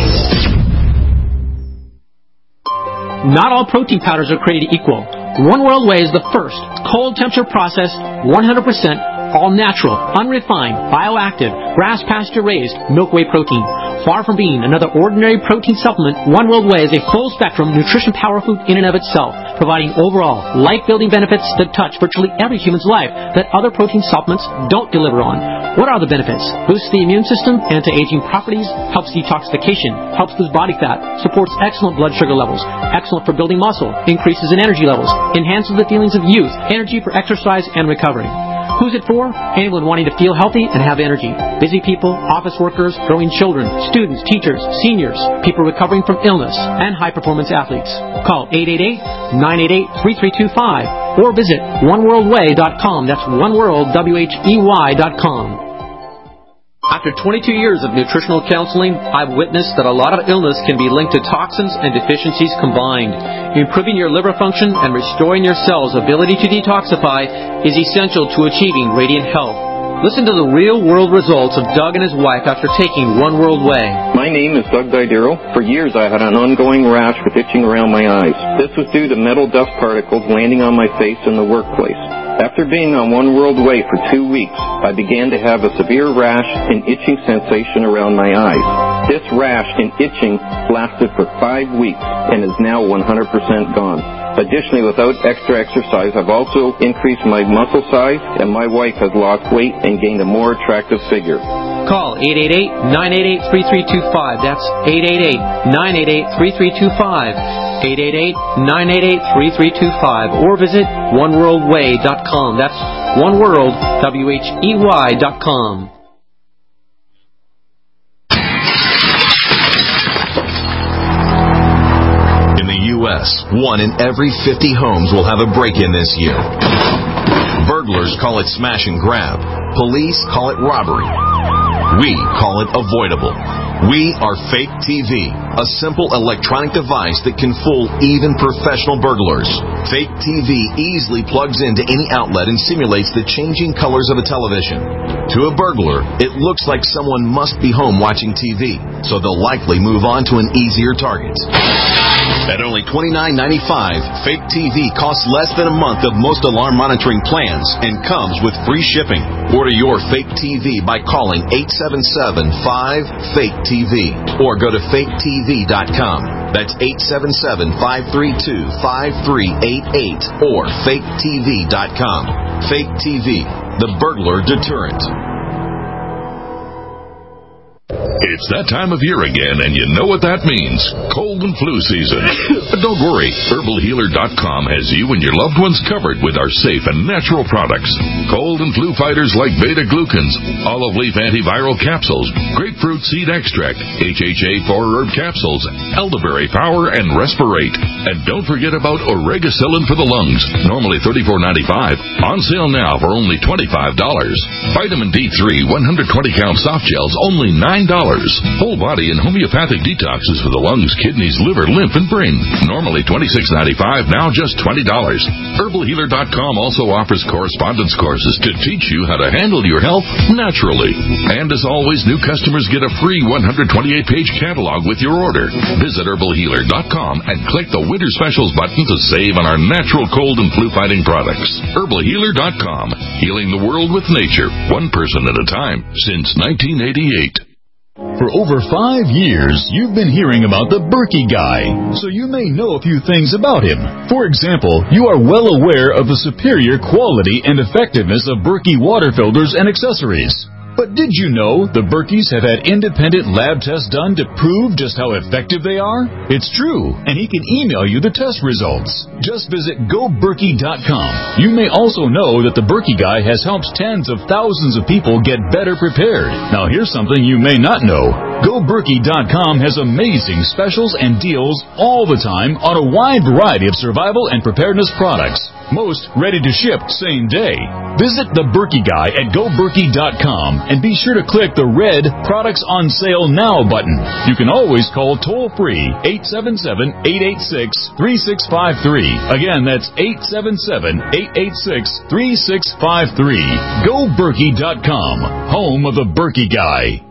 [SPEAKER 6] Not all protein powders are created equal. One World Whey is the first cold temperature processed, one hundred percent all natural, unrefined, bioactive, grass pasture raised milk whey protein. Far from being another ordinary protein supplement, One World Whey is a full spectrum nutrition power food in and of itself, providing overall life building benefits that touch virtually every human's life that other protein supplements don't deliver on. What are the benefits? Boosts the immune system, anti-aging properties, helps detoxification, helps lose body fat, supports excellent blood sugar levels, excellent for building muscle, increases in energy levels, enhances the feelings of youth, energy for exercise and recovery. Who's it for? Anyone wanting to feel healthy and have energy. Busy people, office workers, growing children, students, teachers, seniors, people recovering from illness, and high-performance athletes. Call eight eight eight, nine eight eight, three three two five or visit one world way dot com. That's oneworld, W H E Y dot com. After twenty-two years of nutritional counseling, I've witnessed that a lot of illness can be linked to toxins and deficiencies combined. Improving your liver function and restoring your cells' ability to detoxify is essential to achieving radiant health. Listen to the real-world results of Doug and his wife after taking One World Whey.
[SPEAKER 7] My name is Doug Didero. For years I had an ongoing rash with itching around my eyes. This was due to metal dust particles landing on my face in the workplace. After being on One World Whey for two weeks, I began to have a severe rash and itching sensation around my eyes. This rash and itching lasted for five weeks and is now one hundred percent gone. Additionally, without extra exercise, I've also increased my muscle size, and my wife has lost weight and gained a more attractive figure.
[SPEAKER 6] Call eight eight eight, nine eight eight, three three two five. That's eight eight eight, nine eight eight, three three two five. eight eight eight, nine eight eight, three three two five. Or visit one world way dot com. That's oneworld, W H E Y dot com.
[SPEAKER 8] In the U S, one in every fifty homes will have a break-in this year. Burglars call it smash and grab. Police call it robbery. We call it avoidable. We are Fake T V, a simple electronic device that can fool even professional burglars. Fake T V easily plugs into any outlet and simulates the changing colors of a television. To a burglar, it looks like someone must be home watching T V, so they'll likely move on to an easier target. At only twenty-nine ninety-five, Fake T V costs less than a month of most alarm monitoring plans and comes with free shipping. Order your Fake T V by calling eight seven seven, five, fake T V or go to fake T V dot com. That's eight seven seven, five three two, five three eight eight or fake T V dot com. Fake T V, the burglar deterrent.
[SPEAKER 9] It's that time of year again, and you know what that means. Cold and flu season. But don't worry, herbal healer dot com has you and your loved ones covered with our safe and natural products. Cold and flu fighters like beta-glucans, olive leaf antiviral capsules, grapefruit seed extract, H H A four herb capsules, elderberry power, and respirate. And don't forget about oregacillin for the lungs, normally thirty-four ninety-five, on sale now for only twenty-five dollars. Vitamin D three one hundred twenty count soft gels, only nine dollars. Whole body and homeopathic detoxes for the lungs, kidneys, liver, lymph, and brain. Normally twenty-six ninety-five, now just twenty dollars. herbal healer dot com also offers correspondence courses to teach you how to handle your health naturally. And as always, new customers get a free one hundred twenty-eight page catalog with your order. Visit herbal healer dot com and click the Winter Specials button to save on our natural cold and flu fighting products. herbal healer dot com, healing the world with nature, one person at a time, since nineteen eighty-eight.
[SPEAKER 25] For over five years, you've been hearing about the Berkey Guy, so you may know a few things about him. For example, you are well aware of the superior quality and effectiveness of Berkey water filters and accessories. But did you know the Berkeys have had independent lab tests done to prove just how effective they are? It's true, and he can email you the test results. Just visit go berkey dot com. You may also know that the Berkey Guy has helped tens of thousands of people get better prepared. Now here's something you may not know. go berkey dot com has amazing specials and deals all the time on a wide variety of survival and preparedness products. Most ready to ship same day. Visit the Berkey Guy at go berkey dot com and be sure to click the red Products on Sale Now button. You can always call toll-free eight seven seven, eight eight six, three six five three. Again, that's eight seven seven, eight eight six, three six five three. go berkey dot com, home of the Berkey Guy.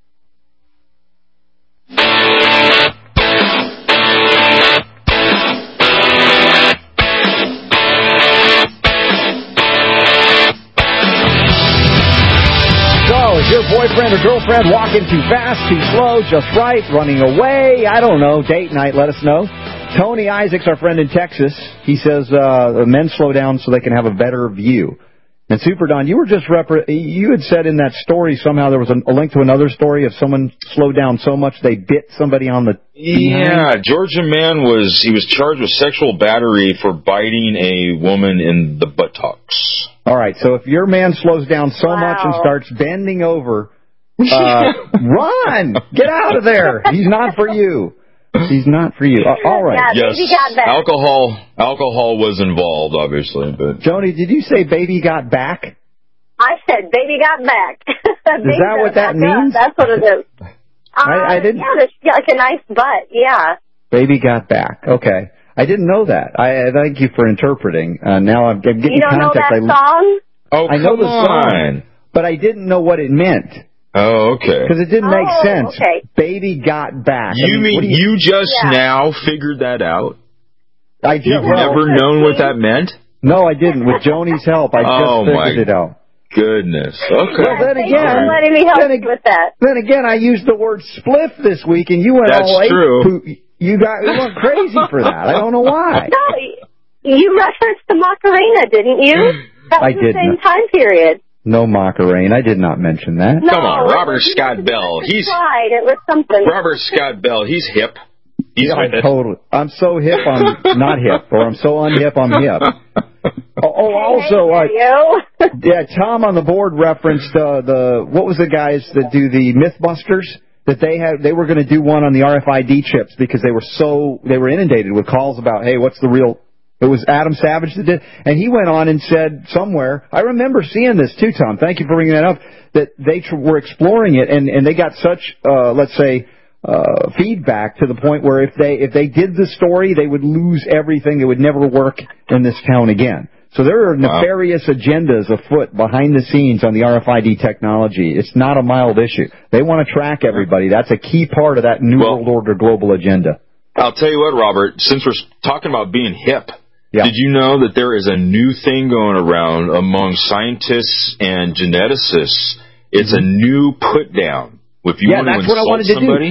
[SPEAKER 12] Is your boyfriend or girlfriend walking too fast, too slow, just right, running away? I don't know. Date night, let us know. Tony Isaacs, our friend in Texas, he says uh, men slow down so they can have a better view. And Super Don, you were just repre- you had said in that story somehow there was a, a link to another story of someone slowed down so much they bit somebody on the
[SPEAKER 13] Yeah, Georgia man was he was charged with sexual battery for biting a woman in the buttocks.
[SPEAKER 12] All right, so if your man slows down so wow. much and starts bending over, uh, run! Get out of there! He's not for you. He's not for you. Uh, all right.
[SPEAKER 5] Yeah,
[SPEAKER 13] yes,
[SPEAKER 5] baby got back.
[SPEAKER 13] alcohol alcohol was involved, obviously. But
[SPEAKER 12] Joni, did you say baby got back?
[SPEAKER 5] I said baby got back.
[SPEAKER 12] Is that what that means?
[SPEAKER 5] Up. That's what it is. Uh,
[SPEAKER 12] I, I didn't.
[SPEAKER 5] Yeah, there's like a nice butt. Yeah.
[SPEAKER 12] Baby got back. Okay. I didn't know that. I, I thank you for interpreting. Uh, now I'm, I'm getting
[SPEAKER 5] you don't
[SPEAKER 12] context.
[SPEAKER 5] know that
[SPEAKER 12] I,
[SPEAKER 5] song?
[SPEAKER 13] Oh,
[SPEAKER 12] I know
[SPEAKER 13] come
[SPEAKER 12] the song,
[SPEAKER 13] on.
[SPEAKER 12] but I didn't know what it meant.
[SPEAKER 13] Oh, okay.
[SPEAKER 12] Because it didn't make
[SPEAKER 5] oh,
[SPEAKER 12] sense.
[SPEAKER 5] Okay.
[SPEAKER 12] Baby got back.
[SPEAKER 13] You
[SPEAKER 12] I mean,
[SPEAKER 13] mean you, you just
[SPEAKER 5] yeah.
[SPEAKER 13] now figured that out?
[SPEAKER 12] I did.
[SPEAKER 13] You've
[SPEAKER 12] well,
[SPEAKER 13] never known what that meant?
[SPEAKER 12] No, I didn't. With Joni's help, I just
[SPEAKER 13] oh,
[SPEAKER 12] figured
[SPEAKER 13] my
[SPEAKER 12] it out.
[SPEAKER 13] Goodness. Okay.
[SPEAKER 12] Well, then
[SPEAKER 5] Thank
[SPEAKER 12] again,
[SPEAKER 5] you for letting me help
[SPEAKER 12] then,
[SPEAKER 5] you with that.
[SPEAKER 12] Then again, I used the word spliff this week, and you went
[SPEAKER 13] That's
[SPEAKER 12] all
[SPEAKER 13] true.
[SPEAKER 12] Poo- you got you went crazy for that. I don't know why.
[SPEAKER 5] No, you referenced the Macarena, didn't you? That was
[SPEAKER 12] I
[SPEAKER 5] the
[SPEAKER 12] did
[SPEAKER 5] same
[SPEAKER 12] not.
[SPEAKER 5] time period.
[SPEAKER 12] No Macarena. I did not mention that.
[SPEAKER 5] No,
[SPEAKER 13] Come on, Robert
[SPEAKER 5] you
[SPEAKER 13] Scott Bell. He's
[SPEAKER 5] right. It was something.
[SPEAKER 13] Robert Scott Bell. He's hip. He's
[SPEAKER 12] Yeah, I'm totally. I'm so hip. I'm not hip, or I'm so unhip. I'm hip. Oh, oh also,
[SPEAKER 5] hey,
[SPEAKER 12] uh, yeah, Tom on the board referenced uh, the what was the guys that do the MythBusters that they had. They were going to do one on the R F I D chips because they were so they were inundated with calls about, hey, what's the real? It was Adam Savage that did, and he went on and said somewhere. I remember seeing this too, Tom. Thank you for bringing that up. That they tr- were exploring it, and and they got such, uh, let's say, uh, feedback to the point where if they if they did the story, they would lose everything. It would never work in this town again. So there are nefarious wow. agendas afoot behind the scenes on the R F I D technology. It's not a mild issue. They want to track everybody. That's a key part of that New well, World Order global agenda.
[SPEAKER 13] I'll tell you what, Robert, since we're talking about being hip,
[SPEAKER 12] yeah.
[SPEAKER 13] did you know that there is a new thing going around among scientists and geneticists? It's mm-hmm. a new put-down. If you
[SPEAKER 12] yeah,
[SPEAKER 13] want
[SPEAKER 12] that's
[SPEAKER 13] to
[SPEAKER 12] what I wanted
[SPEAKER 13] somebody,
[SPEAKER 12] to do. Ooh,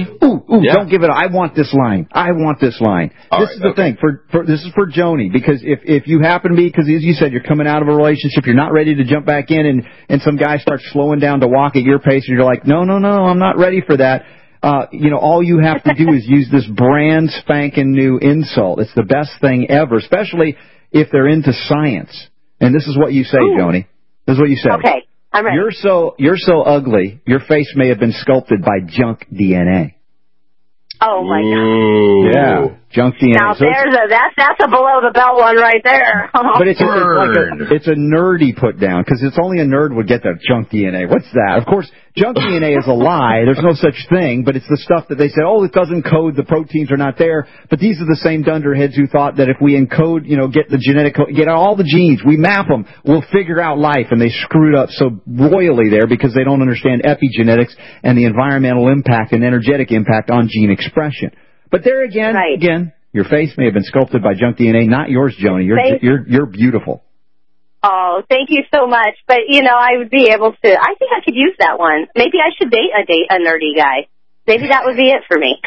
[SPEAKER 12] ooh,
[SPEAKER 13] Yeah.
[SPEAKER 12] don't give it. I want this line. I want this line.
[SPEAKER 13] All
[SPEAKER 12] this
[SPEAKER 13] right,
[SPEAKER 12] is the
[SPEAKER 13] okay.
[SPEAKER 12] thing for, for this is for Joni, because if if you happen to be, because as you said, you're coming out of a relationship, you're not ready to jump back in, and and some guy starts slowing down to walk at your pace, and you're like, no, no, no, I'm not ready for that. Uh, you know, all you have to do is use this brand spanking new insult. It's the best thing ever, especially if they're into science. And this is what you say,
[SPEAKER 5] Ooh.
[SPEAKER 12] Joni. This is what you say.
[SPEAKER 5] Okay, I'm ready.
[SPEAKER 12] You're so you're so ugly, your face may have been sculpted by junk D N A.
[SPEAKER 5] Oh, my God.
[SPEAKER 13] Ooh.
[SPEAKER 12] Yeah, junk D N A.
[SPEAKER 5] Now,
[SPEAKER 12] So it's-
[SPEAKER 5] there's a, that's, that's a below-the-belt one right there.
[SPEAKER 12] But it's, a, it's like a, it's a nerdy put down, because it's only a nerd would get that junk D N A. What's that? Of course, junk D N A is a lie. There's no such thing, but it's the stuff that they say, oh, it doesn't code, the proteins are not there. But these are the same dunderheads who thought that if we encode, you know, get the genetic, co- get all the genes, we map them, we'll figure out life. And they screwed up so royally there because they don't understand epigenetics and the environmental impact and energetic impact on gene expression. But there again,
[SPEAKER 5] Right.
[SPEAKER 12] again, your face may have been sculpted by junk D N A, not yours, Joni. You're
[SPEAKER 5] Thank-
[SPEAKER 12] you're you're beautiful.
[SPEAKER 5] Oh, thank you so much. But, you know, I would be able to, I think I could use that one. Maybe I should date a date a nerdy guy. Maybe that would be it for me.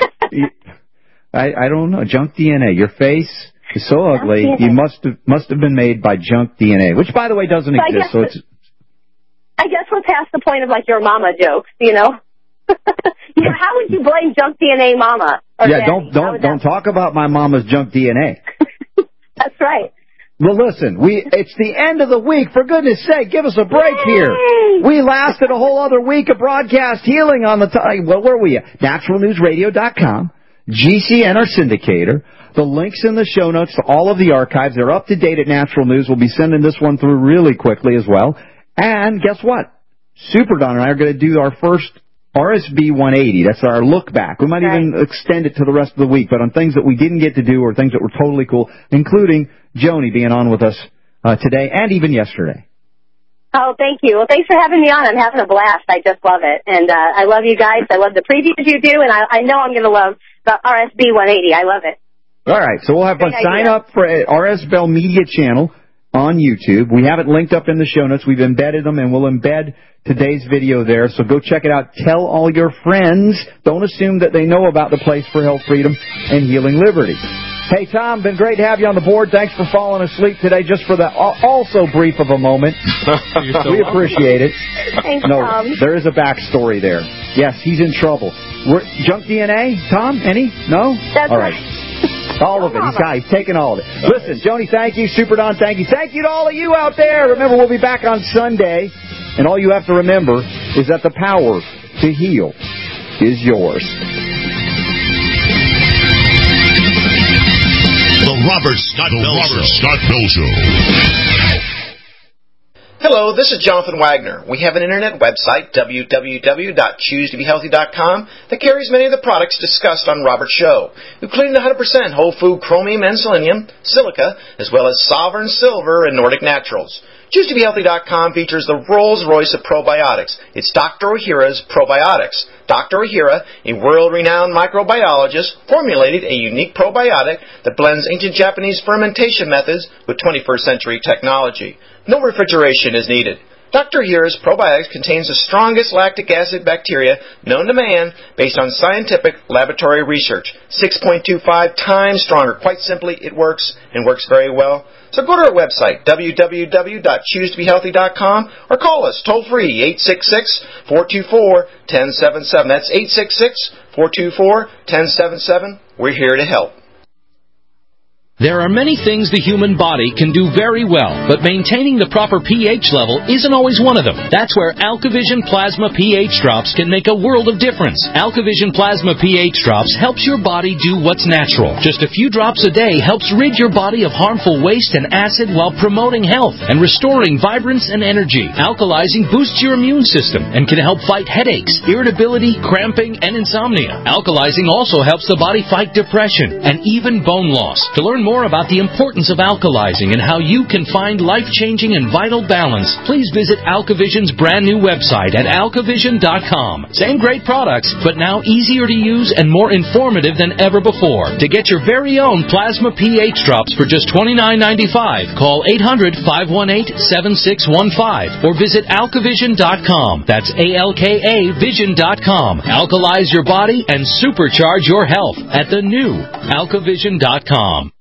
[SPEAKER 12] I I don't know. Junk D N A. Your face is so ugly.
[SPEAKER 5] D N A.
[SPEAKER 12] You must have must have been made by junk D N A, which by the way doesn't
[SPEAKER 5] So I
[SPEAKER 12] exist.
[SPEAKER 5] guess
[SPEAKER 12] So it's
[SPEAKER 5] I guess we're past the point of, like, your mama jokes, you know? You know, how would you blame junk D N A mama? Or
[SPEAKER 12] yeah.
[SPEAKER 5] daddy?
[SPEAKER 12] Don't
[SPEAKER 5] How
[SPEAKER 12] don't
[SPEAKER 5] would
[SPEAKER 12] don't
[SPEAKER 5] that-
[SPEAKER 12] talk about my mama's junk D N A.
[SPEAKER 5] That's right.
[SPEAKER 12] Well, listen, we it's the end of the week. For goodness sake, give us a break here. We lasted a whole other week of broadcast healing on the time. Well, where were we at? natural news radio dot com, G C N, our syndicator. The links in the show notes to all of the archives. They're up to date at Natural News. We'll be sending this one through really quickly as well. And guess what? Super Don and I are going to do our first R S B one eighty. That's our look back. We might even extend it to the rest of the week, but on things that we didn't get to do or things that were totally cool, including Joni being on with us uh, today and even yesterday.
[SPEAKER 5] Oh, thank you. Well, thanks for having me on. I'm having a blast. I just love it. And uh, I love you guys. I love the previews you do, and I, I know I'm going to love the R S B one eighty. I love it.
[SPEAKER 12] All right, so we'll have fun.
[SPEAKER 5] Great
[SPEAKER 12] Sign
[SPEAKER 5] idea.
[SPEAKER 12] up for a R S Bell Media channel on YouTube. We have it linked up in the show notes. We've embedded them, and we'll embed today's video there. So go check it out. Tell all your friends. Don't assume that they know about the place for health, freedom, and healing liberty. Hey, Tom, been great to have you on the board. Thanks for falling asleep today just for that also brief of a moment.
[SPEAKER 13] so
[SPEAKER 12] We appreciate it.
[SPEAKER 5] Thanks,
[SPEAKER 12] No,
[SPEAKER 5] Tom.
[SPEAKER 12] there is a backstory there. Yes, he's in trouble. We're, junk D N A, Tom? Any? No?
[SPEAKER 5] That's
[SPEAKER 12] all right. All of it. He's got. He's taking all of it. Listen, Joni, thank you. Super Don, thank you. Thank you to all of you out there. Remember, we'll be back on Sunday, and all you have to remember is that the power to heal is yours.
[SPEAKER 3] The Robert Scott
[SPEAKER 9] The
[SPEAKER 3] Bell
[SPEAKER 9] Robert
[SPEAKER 3] Show.
[SPEAKER 9] Scott Bell Show.
[SPEAKER 10] Hello, this is Jonathan Wagner. We have an internet website, w w w dot choose to be healthy dot com, that carries many of the products discussed on Robert's show, including the one hundred percent whole food chromium and selenium, silica, as well as Sovereign Silver and Nordic Naturals. choose to be healthy dot com features the Rolls-Royce of probiotics. It's Doctor Ohhira's Probiotics. Doctor Ohhira, a world-renowned microbiologist, formulated a unique probiotic that blends ancient Japanese fermentation methods with twenty-first century technology. No refrigeration is needed. Doctor Ohhira's Probiotics contains the strongest lactic acid bacteria known to man based on scientific laboratory research. six point two five times stronger. Quite simply, it works and works very well. So go to our website, w w w dot choose to be healthy dot com, or call us toll-free, eight six six, four two four, one zero seven seven. That's eight six six, four two four, one zero seven seven. We're here to help.
[SPEAKER 11] There are many things the human body can do very well, but maintaining the proper pH level isn't always one of them. That's where AlkaVision Plasma pH Drops can make a world of difference. AlkaVision Plasma pH Drops helps your body do what's natural. Just a few drops a day helps rid your body of harmful waste and acid while promoting health and restoring vibrance and energy. Alkalizing boosts your immune system and can help fight headaches, irritability, cramping, and insomnia. Alkalizing also helps the body fight depression and even bone loss. To learn more more about the importance of alkalizing and how you can find life-changing and vital balance, please visit AlkaVision's brand new website at alkavision dot com. Same great products, but now easier to use and more informative than ever before. To get your very own Plasma pH drops for just twenty-nine ninety-five, call eight hundred, five one eight, seven six one five or visit alkavision dot com. That's A L K A vision dot com. Alkalize your body and supercharge your health at the new alkavision dot com.